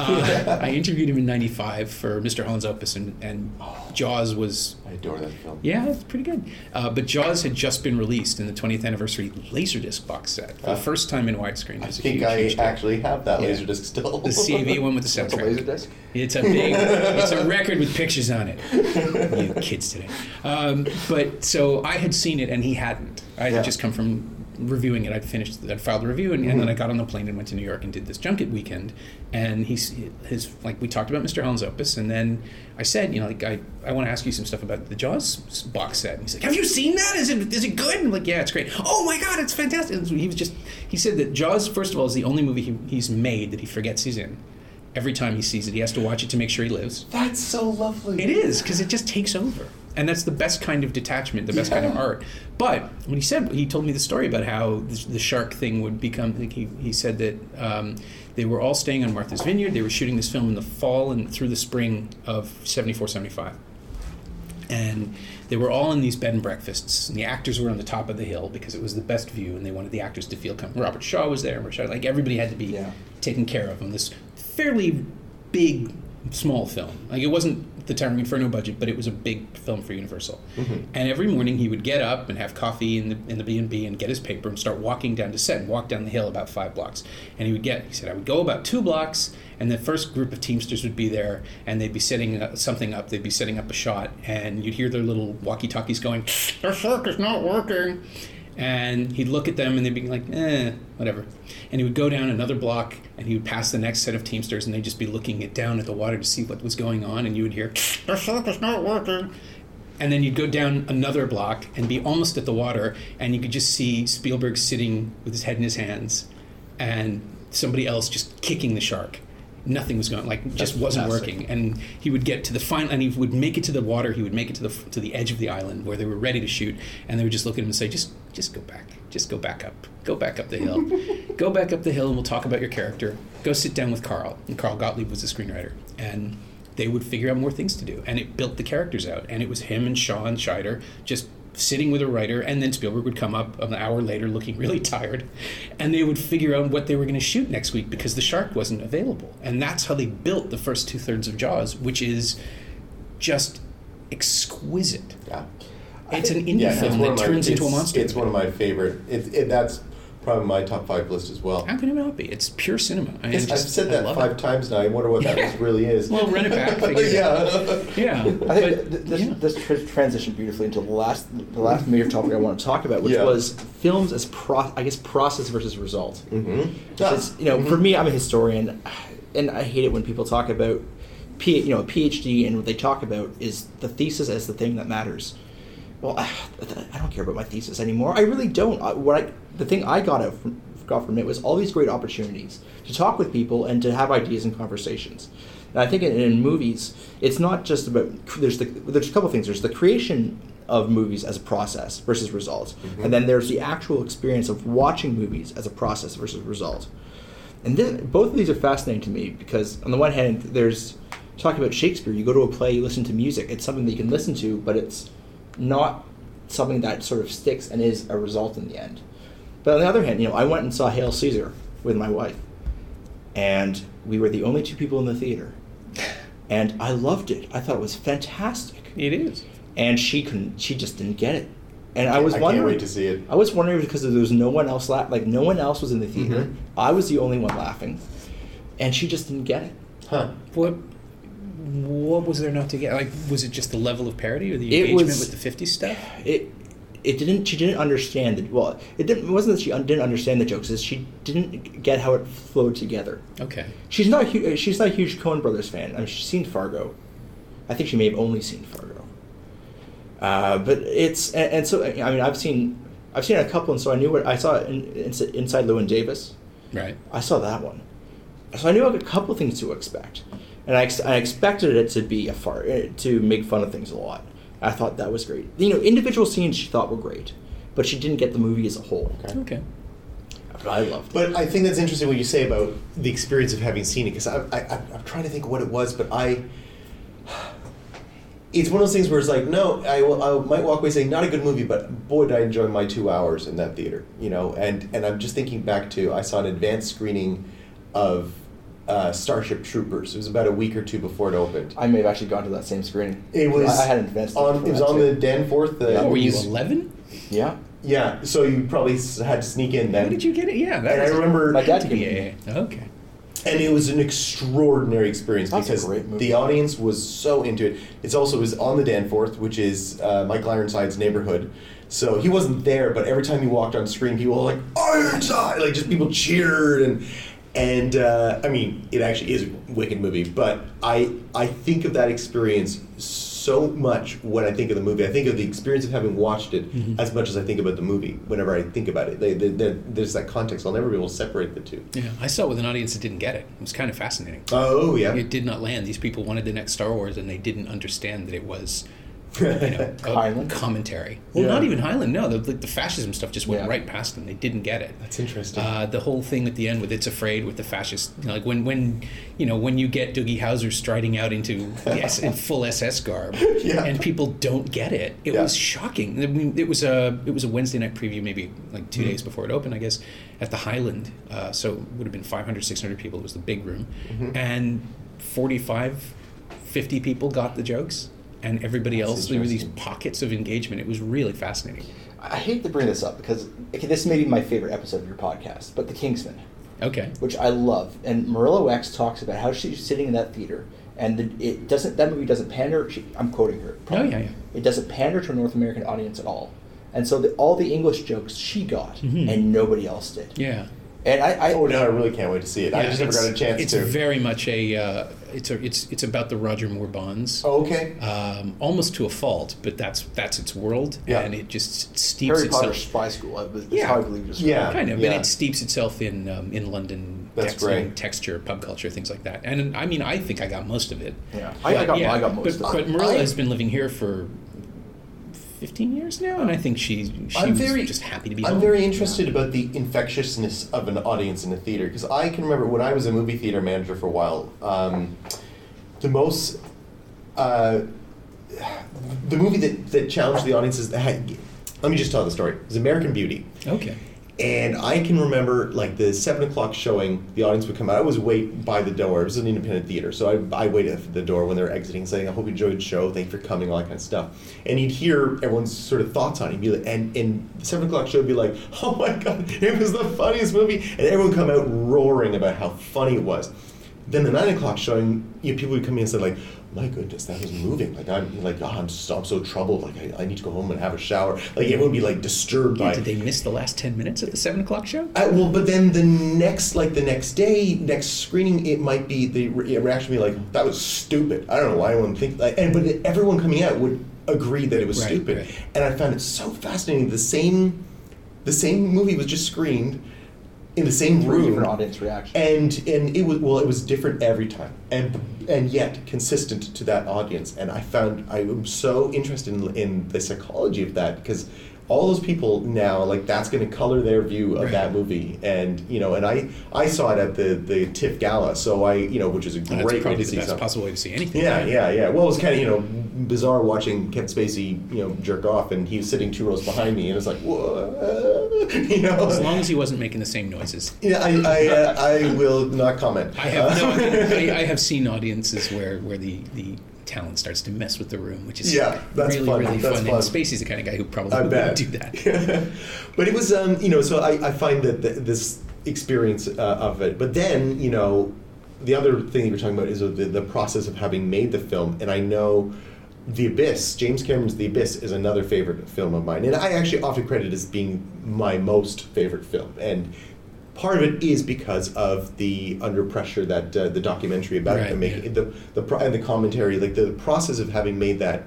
Uh, I interviewed him in ninety-five for Mister Holland's Opus, and, and Jaws was. I adore that film. Yeah, it's pretty good. Uh, but Jaws had just been released in the twentieth anniversary Laserdisc box set for the Uh, first time in widescreen. It I was a think huge, I huge deal. actually have that Yeah. Laserdisc still. The C A V one with the That's a soundtrack. laser disc. It's a big, it's a record with pictures on it. You kids today. Um, but so I had seen it and he hadn't. I had Yeah. just come from reviewing it. I'd finished, I'd filed a review, and, and Mm-hmm. then I got on the plane and went to New York and did this junket weekend. And he's his like we talked about Mister Holland's Opus, and then I said, you know, like I, I want to ask you some stuff about the Jaws box set. And he's like, have you seen that? Is it is it good? And I'm like, yeah, it's great. Oh my God, it's fantastic. And so he was just he said that Jaws, first of all, is the only movie he, he's made that he forgets he's in. Every time he sees it, he has to watch it to make sure he lives. That's so lovely. It is, because it just takes over. And that's the best kind of detachment, the best kind of Yeah. art. But when he said, he told me the story about how the, the shark thing would become, like he, he said that um, they were all staying on Martha's Vineyard. They were shooting this film in the fall and through the spring of seventy-four, seventy-five. And they were all in these bed and breakfasts. And the actors were on the top of the hill because it was the best view, and they wanted the actors to feel comfortable. Robert Shaw was there. Robert Shaw, like everybody had to be Yeah. taken care of on this fairly big, small film. Like it wasn't the Towering Inferno budget, but it was a big film for Universal. Mm-hmm. And every morning he would get up and have coffee in the in the B and B and get his paper and start walking down to set and walk down the hill about five blocks. And he would get, he said, I would go about two blocks, and the first group of Teamsters would be there, and they'd be setting uh, something up. They'd be setting up a shot, and you'd hear their little walkie-talkies going, "The shark is not working." And he'd look at them, and they'd be like, eh, whatever. And he would go down another block, and he would pass the next set of Teamsters, and they'd just be looking at down at the water to see what was going on, and you would hear, the shark is not working. And then you'd go down another block and be almost at the water, and you could just see Spielberg sitting with his head in his hands, and somebody else just kicking the shark. Nothing was going, like, just That's wasn't fantastic. working. And he would get to the final, and he would make it to the water. He would make it to the to the edge of the island where they were ready to shoot, and they would just look at him and say, "Just, just go back. Just go back up. Go back up the hill. Go back up the hill, and we'll talk about your character. Go sit down with Carl." And Carl Gottlieb was the screenwriter, and they would figure out more things to do, and it built the characters out. And it was him and Shaw and Scheider just sitting with a writer, and then Spielberg would come up an hour later looking really tired, and they would figure out what they were going to shoot next week because the shark wasn't available. And that's how they built the first two-thirds of Jaws, which is just exquisite. Yeah. It's an indie Yeah, it's film one that of my- turns into a it's- monster. It's one of my favorite. It, it, that's probably my top five list as well. How can it not be? It's pure cinema. I mean, It's- it's I've just- said I that love five it. times now. I wonder what that Yeah. really is. Well, run it back. Figure it out. yeah. Yeah. I think But, th- this yeah. this tra- transitioned beautifully into the last the last major topic I want to talk about, which Yeah. was films as pro I guess process versus result. Mm-hmm. Because, you know, for me, I'm a historian, and I hate it when people talk about, P, you know, a PhD, and what they talk about is the thesis as the thing that matters. well, I, I don't care about my thesis anymore. I really don't. I, what I, the thing I got out from, got from it was all these great opportunities to talk with people and to have ideas and conversations. And I think in, in movies, it's not just about, there's the, there's a couple things. There's the creation of movies as a process versus result. Mm-hmm. And then there's the actual experience of watching movies as a process versus result. And then, both of these are fascinating to me because on the one hand, there's talking about Shakespeare. You go to a play, you listen to music. It's something that you can listen to, but it's not something that sort of sticks and is a result in the end. But on the other hand, you know, I went and saw Hail Caesar with my wife, and we were the only two people in the theater. And I loved it. I thought it was fantastic. It is. And she couldn't. She just didn't get it. And I was I wondering. can't wait to see it. I was wondering because there was no one else la- like no one else was in the theater. Mm-hmm. I was the only one laughing, and she just didn't get it. Huh. What what was there not to get? Like, was it just the level of parody or the It engagement was- with the fifties stuff? It it didn't. She didn't understand it. Well, it didn't. It wasn't that she un- didn't understand the jokes. It's she didn't get how it flowed together. Okay. She's not. A hu- she's not a huge Coen Brothers fan. I mean, she's seen Fargo. I think she may have only seen Fargo. Uh, but it's and, and so I mean I've seen I've seen a couple, and so I knew what I saw in, in, Inside Llewyn Davis. Right. I saw that one, so I knew a couple things to expect, and I, ex- I expected it to be a far to make fun of things a lot. I thought that was great. You know, individual scenes she thought were great, but she didn't get the movie as a whole. Okay. Okay. But I loved it. But I think that's interesting what you say about the experience of having seen it, because I, I, I'm trying to think of what it was, but I... It's one of those things where it's like, no, I, will, I might walk away saying, not a good movie, but boy, did I enjoy my two hours in that theater, you know? And, and I'm just thinking back to, I saw an advanced screening of uh, Starship Troopers. It was about a week or two before it opened. I may have actually gone to that same screening. It was I, I had an advanced on. It was on the Danforth. The, Yeah. Oh, were you movies- eleven? Yeah. Yeah, so you probably s- had to sneak in then. How did you get it? Yeah, that And I was- remember, My dad to gave be me. a okay. and it was an extraordinary experience That's a because great movie. the audience was so into it. It's also it was on the Danforth, which is uh, Michael Ironside's neighborhood. So he wasn't there, but every time he walked on screen, people were like Ironside, like just people cheered and and uh, I mean, it actually is a wicked movie. But I I think of that experience so much when I think of the movie. I think of the experience of having watched it Mhm. as much as I think about the movie. Whenever I think about it, they, they, they, there's that context. I'll never be able to separate the two. Yeah, I saw it with an audience that didn't get it. It was kind of fascinating. Oh yeah. It did not land. These people wanted the next Star Wars, and they didn't understand that it was, you know, a Highland? commentary. Well, Yeah. not even Highland. No, the, the fascism stuff just went Yeah. right past them. They didn't get it. That's interesting. Uh, the whole thing at the end with "It's Afraid" with the fascist, you know, like when, when, you know, when you get Doogie Howser striding out into yes in full S S garb, Yeah. and people don't get it. It Yeah. was shocking. I mean, it was a it was a Wednesday night preview, maybe like two Mhm. days before it opened, I guess, at the Highland. Uh, so it would have been five hundred, six hundred people. It was the big room, Mhm. and forty-five, fifty people got the jokes. And everybody That's else, there were these interesting. pockets of engagement. It was really fascinating. I hate to bring this up because okay, this may be my favorite episode of your podcast, but The Kingsman, Okay. which I love, and Marilla X talks about how she's sitting in that theater, and the, it doesn't. That movie doesn't pander. She, I'm quoting her. Oh, yeah, yeah. It doesn't pander to a North American audience at all, and so the, all the English jokes she got, Mhm. and nobody else did. Yeah. And I, I oh no, I really can't wait to see it. I Yeah, just never it's- got a chance it's to. very much a uh, it's a it's it's about the Roger Moore Bonds, Oh, okay. um, almost to a fault, but that's that's its world, Yeah. and it just steeps Harry Potter itself Spy School. I was, Yeah. how I believe it was. Yeah. kind of, yeah. and it steeps itself in um, in London. That's text- great. texture, pub culture, things like that. And I mean, I think I got most of it. Yeah. I, I got. yeah, I got most but, of it. But Marilla I- has been living here for fifteen years now, and I think she she I'm was very just happy to be I'm home. very interested about the infectiousness of an audience in a theater because I can remember when I was a movie theater manager for a while. Um, the most uh, the movie that, that challenged the audiences. Let me just tell the story. It was American Beauty. Okay. And I can remember, like, the seven o'clock showing, the audience would come out. I was wait by the door. It was an independent theater, so I, I waited at the door when they were exiting, saying, I hope you enjoyed the show. Thank you for coming, all that kind of stuff. And you'd hear everyone's sort of thoughts on it. You'd be like, and, and the seven o'clock show would be like, oh my God, it was the funniest movie. And everyone would come out roaring about how funny it was. Then the nine o'clock showing, you know, people would come in and say, like, my goodness, that was moving. Like, I'm like, oh, I'm, so, I'm so troubled. Like, I, I need to go home and have a shower. Like, everyone would be, like, disturbed Yeah, by did they miss the last ten minutes at the seven o'clock show? I, well, but then the next, like the next day, next screening, it might be the re- reaction would be like, "That was stupid." I don't know why anyone think like, and but everyone coming out would agreed that it was Right, stupid. right. And I found it so fascinating. The same, the same movie was just screened in the same Three room, different audience reactions. and and it was well, it was different every time, and and yet consistent to that audience. And I found I am so interested in, in the psychology of that, because all those people now, like, that's going to color their view of Right. that movie. And you know, and I I saw it at the the TIFF Gala, so I you know, which is a And great that's way probably to the see best something. possible way to see anything. Yeah, yeah, yeah. Well, it was kind of, you know, bizarre watching Kevin Spacey, you know, jerk off, and he was sitting two rows behind me, and it was like, whoa, you know. As long as he wasn't making the same noises. Yeah, I, I, uh, I will not comment. I have no, I, I have seen audiences where, where the, the talent starts to mess with the room, which is Yeah, that's really, fun. really That's fun. fun. And Spacey's the kind of guy who probably I would bet. do that. But it was, um, you know, so I, I find that th- this experience uh, of it. But then, you know, the other thing you were talking about is the, the process of having made the film. And I know The Abyss, James Cameron's The Abyss, is another favorite film of mine. And I actually often credit it as being my most favorite film. And part of it is because of the under pressure that uh, the documentary about Right, it making yeah. the the pro- and the commentary, like the process of having made that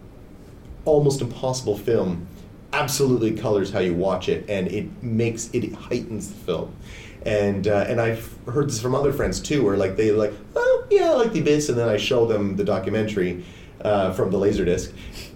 almost impossible film, absolutely colors how you watch it, and it makes it heightens the film. And uh, and I've heard this from other friends too, where like they like, oh yeah, I like The Abyss, and then I show them the documentary uh, from the Laserdisc,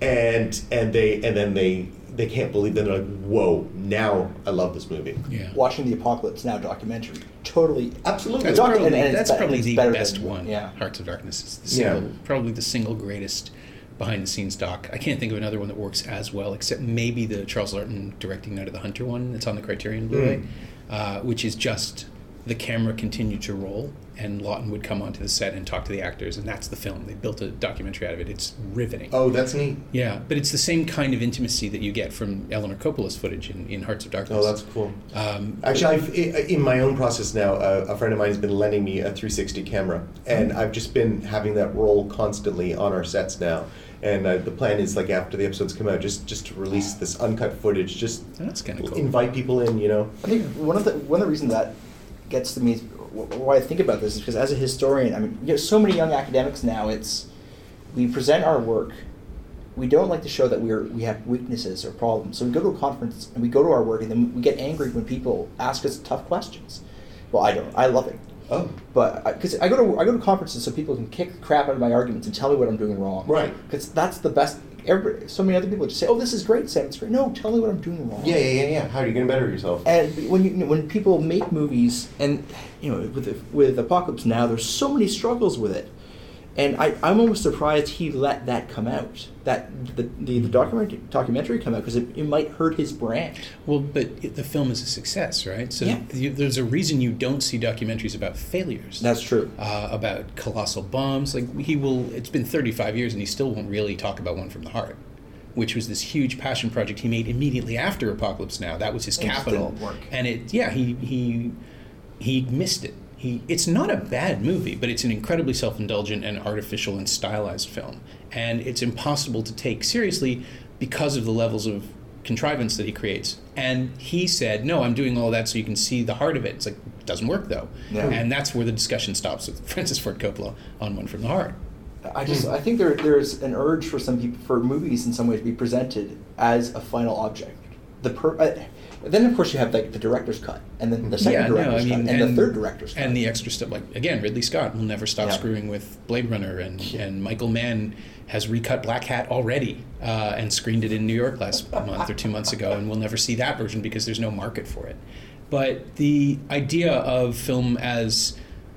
and and they and then they. They can't believe that. They're like, whoa, now I love this movie. Yeah. Watching the Apocalypse Now documentary, totally. Absolutely. That's Doc- probably, and- and it's that's be- probably it's the better best than- one. yeah. Hearts of Darkness is the Yeah. single, probably the single greatest behind the scenes doc. I can't think of another one that works as well, except maybe the Charles Laughton directing Night of the Hunter one that's on the Criterion Blu-ray, Mm. uh, which is just the camera continued to roll, and Lawton would come onto the set and talk to the actors, and that's the film. They built a documentary out of it. It's riveting. Oh, that's neat. Yeah, but it's the same kind of intimacy that you get from Eleanor Coppola's footage in, in Hearts of Darkness. Oh, that's cool. Um, Actually, I've, i- in my own process now, uh, a friend of mine has been lending me a three sixty camera, and I've just been having that roll constantly on our sets now. And uh, the plan is, like, after the episodes come out, just just to release this uncut footage, just that's kind of cool. invite people in, you know. I think one of the one of the reasons that gets to me, wh- why I think about this, is because as a historian, I mean, you know, so many young academics now, it's we present our work. We don't like to show that we're we have weaknesses or problems. So we go to a conference and we go to our work, and then we get angry when people ask us tough questions. Well, I don't. I love it. Oh, But because I, I go to I go to conferences so people can kick the crap out of my arguments and tell me what I'm doing wrong. Right. Because that's the best. Everybody, so many other people just say, "Oh, this is great, Sam. It's great." No, tell me what I'm doing wrong. yeah, yeah, yeah, yeah. How are you going to better yourself? And when you, you know, when people make movies, and you know, with the, with Apocalypse Now, there's so many struggles with it, and I, I'm almost surprised he let that come out, that the the, the documentary documentary come out, because it, it might hurt his brand. Well, but it, the film is a success, right? So Yeah. you, there's a reason you don't see documentaries about failures. That's true. uh, about colossal bombs. Like he will. It's been thirty-five years, and he still won't really talk about One from the Heart, which was this huge passion project he made immediately after Apocalypse Now. That was his It just capital, didn't work. and it. Yeah, he he he missed it. He, it's not a bad movie, but it's an incredibly self-indulgent and artificial and stylized film. And it's impossible to take seriously because of the levels of contrivance that he creates. And he said, no, I'm doing all that so you can see the heart of it. It's like, it doesn't work, though. Yeah. And that's where the discussion stops with Francis Ford Coppola on One from the Heart. I just I think there there's an urge for some people for movies in some ways to be presented as a final object. The per, uh, then of course you have like the director's cut, and then the second Yeah, no, director's I mean, cut, and, the third director's cut. and the extra stuff. Like again, Ridley Scott will never stop Yeah. screwing with Blade Runner, and and Michael Mann has recut Black Hat already uh, and screened it in New York last month or two months ago, and we'll never see that version because there's no market for it. But the idea of film as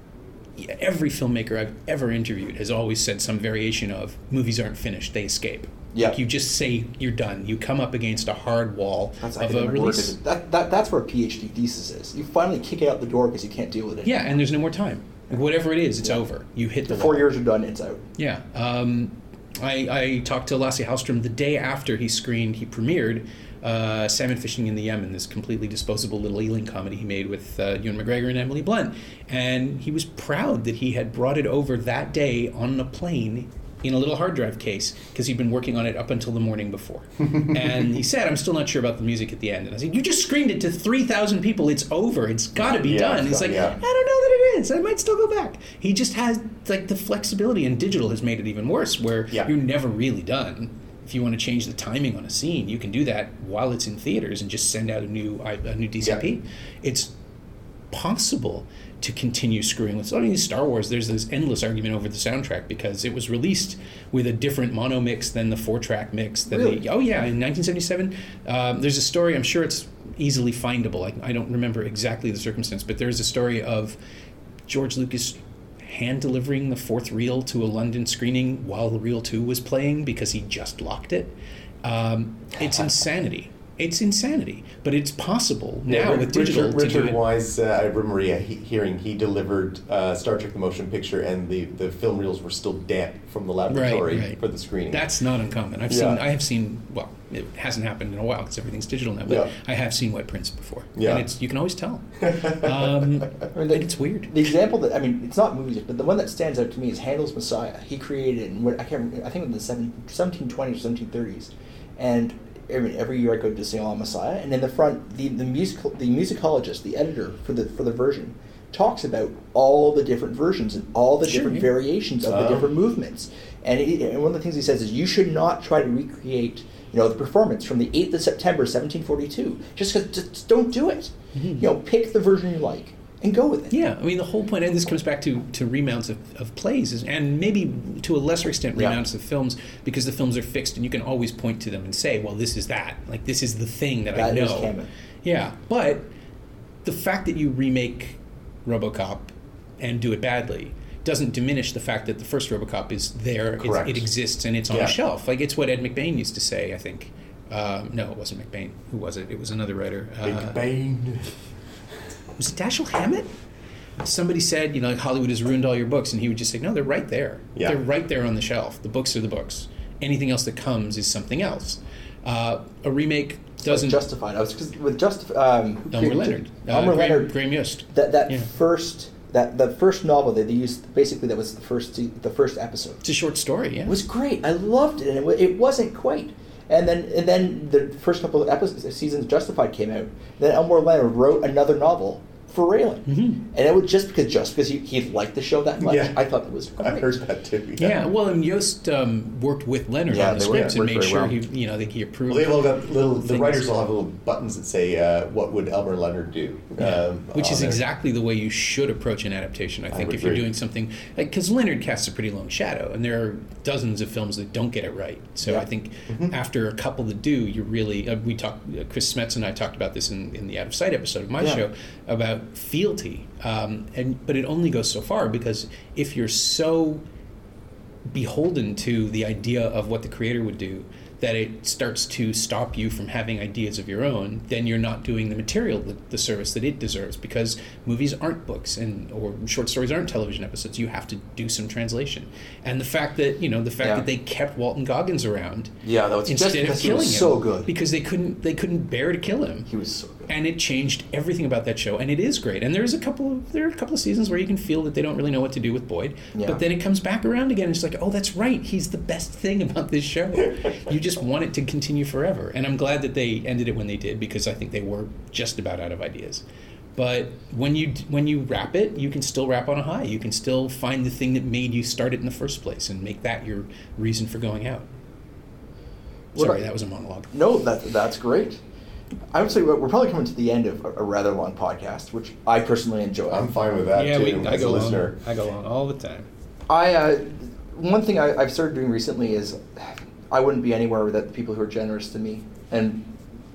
every filmmaker I've ever interviewed has always said some variation of movies aren't finished, they escape. Yeah. Like you just say you're done. You come up against a hard wall That's of a academic work. release. Is that, that that's where a PhD thesis is. You finally kick it out the door because you can't deal with it. Yeah, and there's no more time. Whatever it is, it's Yeah. over. You hit the Four wall. years are done. It's out. Yeah. Um, I, I talked to Lasse Hallström the day after he screened, he premiered uh, Salmon Fishing in the Yemen, this completely disposable little Ealing comedy he made with uh, Ewan McGregor and Emily Blunt. And he was proud that he had brought it over that day on a plane in a little hard drive case because he'd been working on it up until the morning before. And he said, I'm still not sure about the music at the end. And I said, you just screened it to three thousand people. It's over. It's got to be Yeah, done. it's He's got- like, yeah. I don't know that it is. I might still go back. He just has like the flexibility, and digital has made it even worse, where Yeah. you're never really done. if you want to change the timing on a scene, you can do that while it's in theaters and just send out a new a new D C P. Yeah. It's possible to continue screwing with. So, I mean, Star Wars, there's this endless argument over the soundtrack because it was released with a different mono mix than the four-track mix. Than Really? the, oh, yeah, in nineteen seventy-seven. Um, there's a story, I'm sure it's easily findable. I, I don't remember exactly the circumstance, but there's a story of George Lucas hand-delivering the fourth reel to a London screening while the reel two was playing because he just locked it. Um, it's insanity. It's insanity, but it's possible now Richard, with digital Richard, to Richard do it. Wise, uh, I remember yeah, he, hearing he delivered uh, Star Trek: The Motion Picture, and the, the film reels were still damp from the laboratory Right, right. for the screening. That's not uncommon. I've Yeah. seen. I have seen. Well, it hasn't happened in a while because everything's digital now. But Yeah. I have seen wet prints before. Yeah. And it's you can always tell. Um, I mean, the, and it's weird. The example that I mean, it's not movies, but the one that stands out to me is Handel's Messiah. He created it in what I can't remember, I think in the seventeen twenties or seventeen thirties, and I mean, every year I go to sing on Messiah, and in the front, the the musical the musicologist, the editor for the for the version, talks about all the different versions and all the Sure, different yeah. variations of the Oh. different movements. And, he, and one of the things he says is you should not try to recreate, you know, the performance from the eighth of September, seventeen forty-two. Just because, just don't do it. Mm-hmm. You know, pick the version you like and go with it. Yeah, I mean the whole point, and this comes back to, to remounts of, of plays, is, and maybe to a lesser extent Yeah. remounts of films, because the films are fixed and you can always point to them and say, well, this is that. Like, this is the thing that, I That know. is canon. Yeah, but the fact that you remake RoboCop and do it badly doesn't diminish the fact that the first RoboCop is there, it's, Correct. it exists, and it's on Yeah. a shelf. Like, it's what Ed McBain used to say, I think. Um, no, it wasn't McBain. Who was it? It was another writer. Big Uh, Bane. was it Dashiell Hammett? Somebody said, you know, like Hollywood has ruined all your books, and he would just say, no, they're right there. Yeah. They're right there on the shelf. The books are the books. Anything else that comes is something else. Uh, a remake doesn't. Justified. I was cause with just um, who Elmer created- Leonard. Uh, Elmer Graham, Leonard. Graham Yost. That that Yeah. first that the first novel that they used basically that was the first se- the first episode. It's a short story, yeah. It was great. I loved it, and it, wa- it wasn't quite. And then and then the first couple of episodes seasons of Justified came out. Then Elmore Leonard wrote another novel for Raylan, Mhm. and it was just because just because he, he liked the show that much. Yeah. I thought it was great. I heard that too. Yeah, well, and Yost um, worked with Leonard Yeah, on the they worked- scripts and worked made very sure well. he, you know, that he approved. Well, they've all got little. The things. writers all have little buttons that say, uh, "What would Elmer Leonard do?" Yeah. Um, Which is on there. exactly the way you should approach an adaptation. I think would if you're agree. doing something like, because Leonard casts a pretty long shadow, and there are dozens of films that don't get it right. So Yeah. I think Mm-hmm. after a couple that do, you really uh, we talked. Uh, Chris Smets and I talked about this in, in the Out of Sight episode of my Yeah. show about fealty, um, and but it only goes so far, because if you're so beholden to the idea of what the creator would do that it starts to stop you from having ideas of your own, then you're not doing the material the, the service that it deserves, because movies aren't books and or short stories aren't television episodes. You have to do some translation. And the fact that, you know, the fact Yeah. that they kept Walton Goggins around Yeah, that was just instead of because he killing was him, so good. because they couldn't they couldn't bear to kill him. He was so good. And it changed everything about that show, and it is great. And there's a couple of there are a couple of seasons where you can feel that they don't really know what to do with Boyd, Yeah. but then it comes back around again. And it's like, oh, that's right, he's the best thing about this show. You just want it to continue forever, and I'm glad that they ended it when they did, because I think they were just about out of ideas. But when you when you wrap it, you can still wrap on a high. You can still find the thing that made you start it in the first place and make that your reason for going out. What Sorry, I- that was a monologue. No, that that's great. I would say we're we're probably coming to the end of a, a rather long podcast, which I personally enjoy. I'm fine with that yeah, too. we, I as go a listener. on. I go on all the time. I uh, one thing I, I've started doing recently is I wouldn't be anywhere without the people who are generous to me, and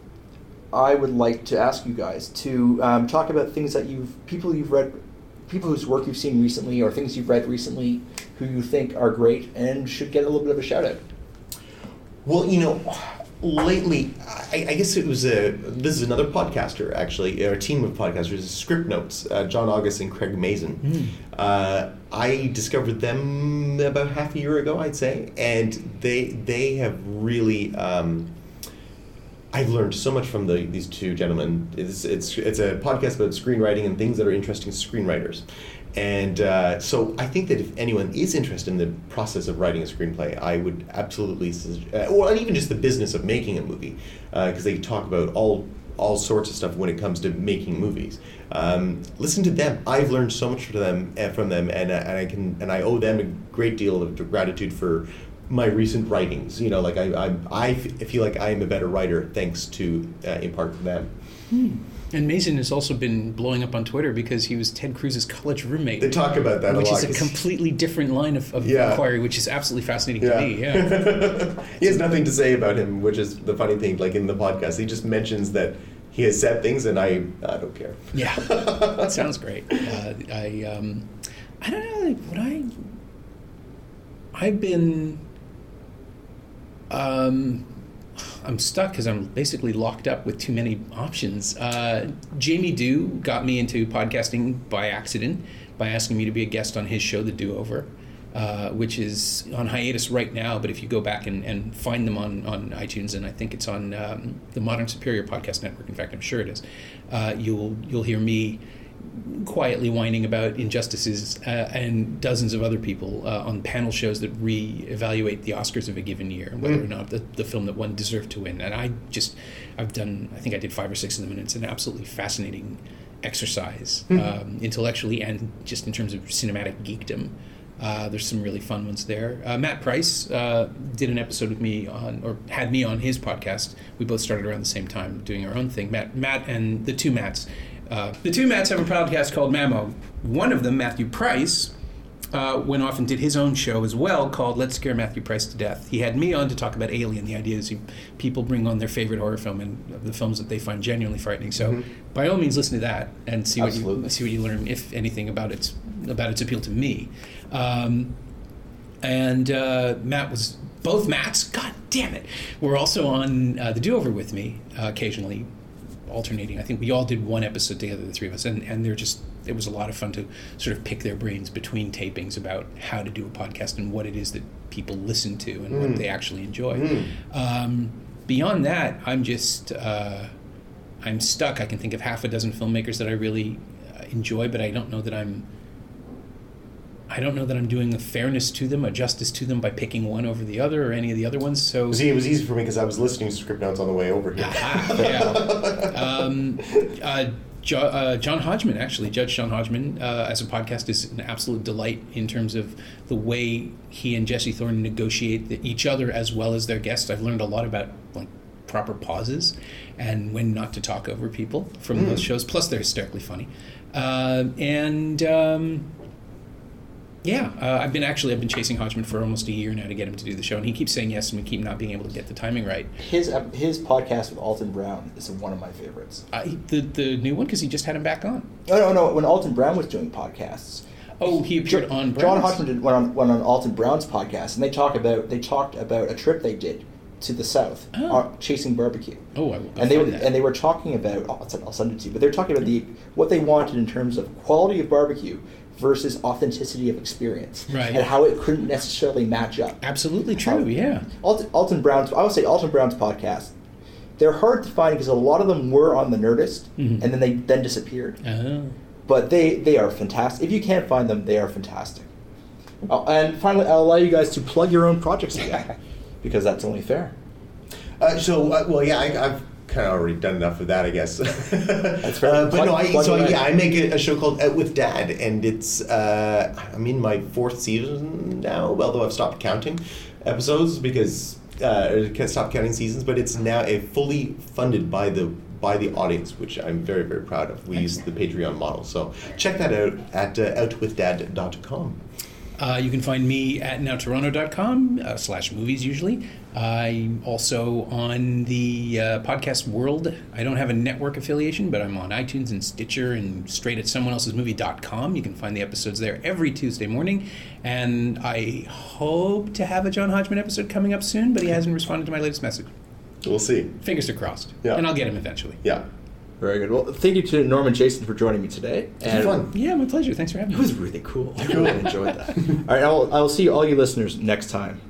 I would like to ask you guys to um, talk about things that you've people you've read, people whose work you've seen recently, or things you've read recently who you think are great and should get a little bit of a shout out. Well, you know, lately, I, I guess it was a. This is another podcaster, actually, or a team of podcasters, Script Notes, uh, John August and Craig Mazin. Mm. Uh, I discovered them about half a year ago, I'd say, and they they have really. Um, I've learned so much from the, these two gentlemen. It's, it's it's a podcast about screenwriting and things that are interesting to screenwriters. And uh, so I think that if anyone is interested in the process of writing a screenplay, I would absolutely, uh, or even just the business of making a movie, because uh, they talk about all all sorts of stuff when it comes to making movies. Um, listen to them. I've learned so much from them, uh, from them, and uh, and I can and I owe them a great deal of gratitude for my recent writings. You know, like I, I, I feel like I am a better writer thanks to, uh, in part, to them. Hmm. And Mason has also been blowing up on Twitter because he was Ted Cruz's college roommate. They talk about that a which lot. Which is a completely different line of, of yeah. inquiry, which is absolutely fascinating yeah. to me. Yeah. He has nothing to say about him, which is the funny thing. Like in the podcast, he just mentions that he has said things, and I, I don't care. Yeah, that sounds great. Uh, I, um, I don't know. Like, what I, I've been. Um, I'm stuck because I'm basically locked up with too many options. Uh, Jamie Dew got me into podcasting by accident by asking me to be a guest on his show, The Do-Over, uh, which is on hiatus right now. But if you go back and, and find them on, on iTunes, and I think it's on um, the Modern Superior Podcast Network. In fact, I'm sure it is. Uh, you'll you'll hear me quietly whining about injustices uh, and dozens of other people uh, on panel shows that re-evaluate the Oscars of a given year, whether mm. or not the, the film that won deserved to win. And I just, I've done, I think I did five or six of them, and it's an absolutely fascinating exercise, mm. um, intellectually and just in terms of cinematic geekdom. Uh, there's some really fun ones there. Uh, Matt Price uh, did an episode with me on, or had me on his podcast. We both started around the same time doing our own thing. Matt, Matt and the two Matts. Uh, the two Matts have a podcast called Mammo. One of them, Matthew Price, uh, went off and did his own show as well called Let's Scare Matthew Price to Death. He had me on to talk about Alien. The idea is you, people bring on their favorite horror film and the films that they find genuinely frightening. So mm-hmm. by all means, listen to that and see what you see what you learn, if anything, about its about its appeal to me. Um, and uh, Matt was both Matts. God damn it! Were also on uh, the Do-Over with me uh, occasionally. Alternating. I think we all did one episode together, the three of us, and, and they're just, it was a lot of fun to sort of pick their brains between tapings about how to do a podcast and what it is that people listen to and mm. what they actually enjoy. Mm. Um, beyond that, I'm just, uh, I'm stuck. I can think of half a dozen filmmakers that I really uh, enjoy, but I don't know that I'm, I don't know that I'm doing a fairness to them, a justice to them by picking one over the other or any of the other ones. So See, it was easy for me because I was listening to script notes on the way over here. Aha, yeah. um, uh, jo- uh, John Hodgman, actually, Judge John Hodgman, uh, as a podcast is an absolute delight in terms of the way he and Jesse Thorne negotiate the, each other as well as their guests. I've learned a lot about like proper pauses and when not to talk over people from mm. those shows. Plus, they're hysterically funny, uh, and. Um, Yeah, uh, I've been actually I've been chasing Hodgman for almost a year now to get him to do the show, and he keeps saying yes, and we keep not being able to get the timing right. His uh, his podcast with Alton Brown is one of my favorites. Uh, the the new one, because he just had him back on. No, no, no. When Alton Brown was doing podcasts. Oh, he appeared John, on Brown's? John Hodgman did, went on went on Alton Brown's podcast, and they talk about they talked about a trip they did to the south, oh. uh, chasing barbecue. Oh, I will and they were that. and they were talking about I'll send, I'll send it to you, but they were talking about the what they wanted in terms of quality of barbecue versus authenticity of experience, right? And how it couldn't necessarily match up. Absolutely true. Um, yeah. Alton, Alton Brown's, I would say Alton Brown's podcast. They're hard to find because a lot of them were on the Nerdist, mm-hmm. and then they then disappeared. Oh. But they they are fantastic. If you can't find them, they are fantastic. Uh, and finally, I'll allow you guys to plug your own projects again, because that's only fair. Uh, so, uh, well, yeah, I, I've kind of already done enough of that, I guess. That's fair. Uh, but plug, no, I, plug so I, yeah, I make a, a show called Out with Dad, and it's uh, I'm in my fourth season now, although I've stopped counting episodes because uh, I can't stop counting seasons. But it's now a fully funded by the by the audience, which I'm very very proud of. We use the Patreon model, so check that out at uh, out with dad dot com. Uh, you can find me at now toronto dot com uh, slash movies usually. I'm also on the uh, podcast world. I don't have a network affiliation, but I'm on iTunes and Stitcher and straight at someone else's movie dot com. You can find the episodes there every Tuesday morning. And I hope to have a John Hodgman episode coming up soon, but he hasn't responded to my latest message. We'll see. Fingers are crossed. Yeah. And I'll get him eventually. Yeah. Very good. Well, thank you to Norman Jason for joining me today. It was fun. Yeah, my pleasure. Thanks for having me. It was really cool. I really enjoyed that. All right, I will, I will see all you listeners next time.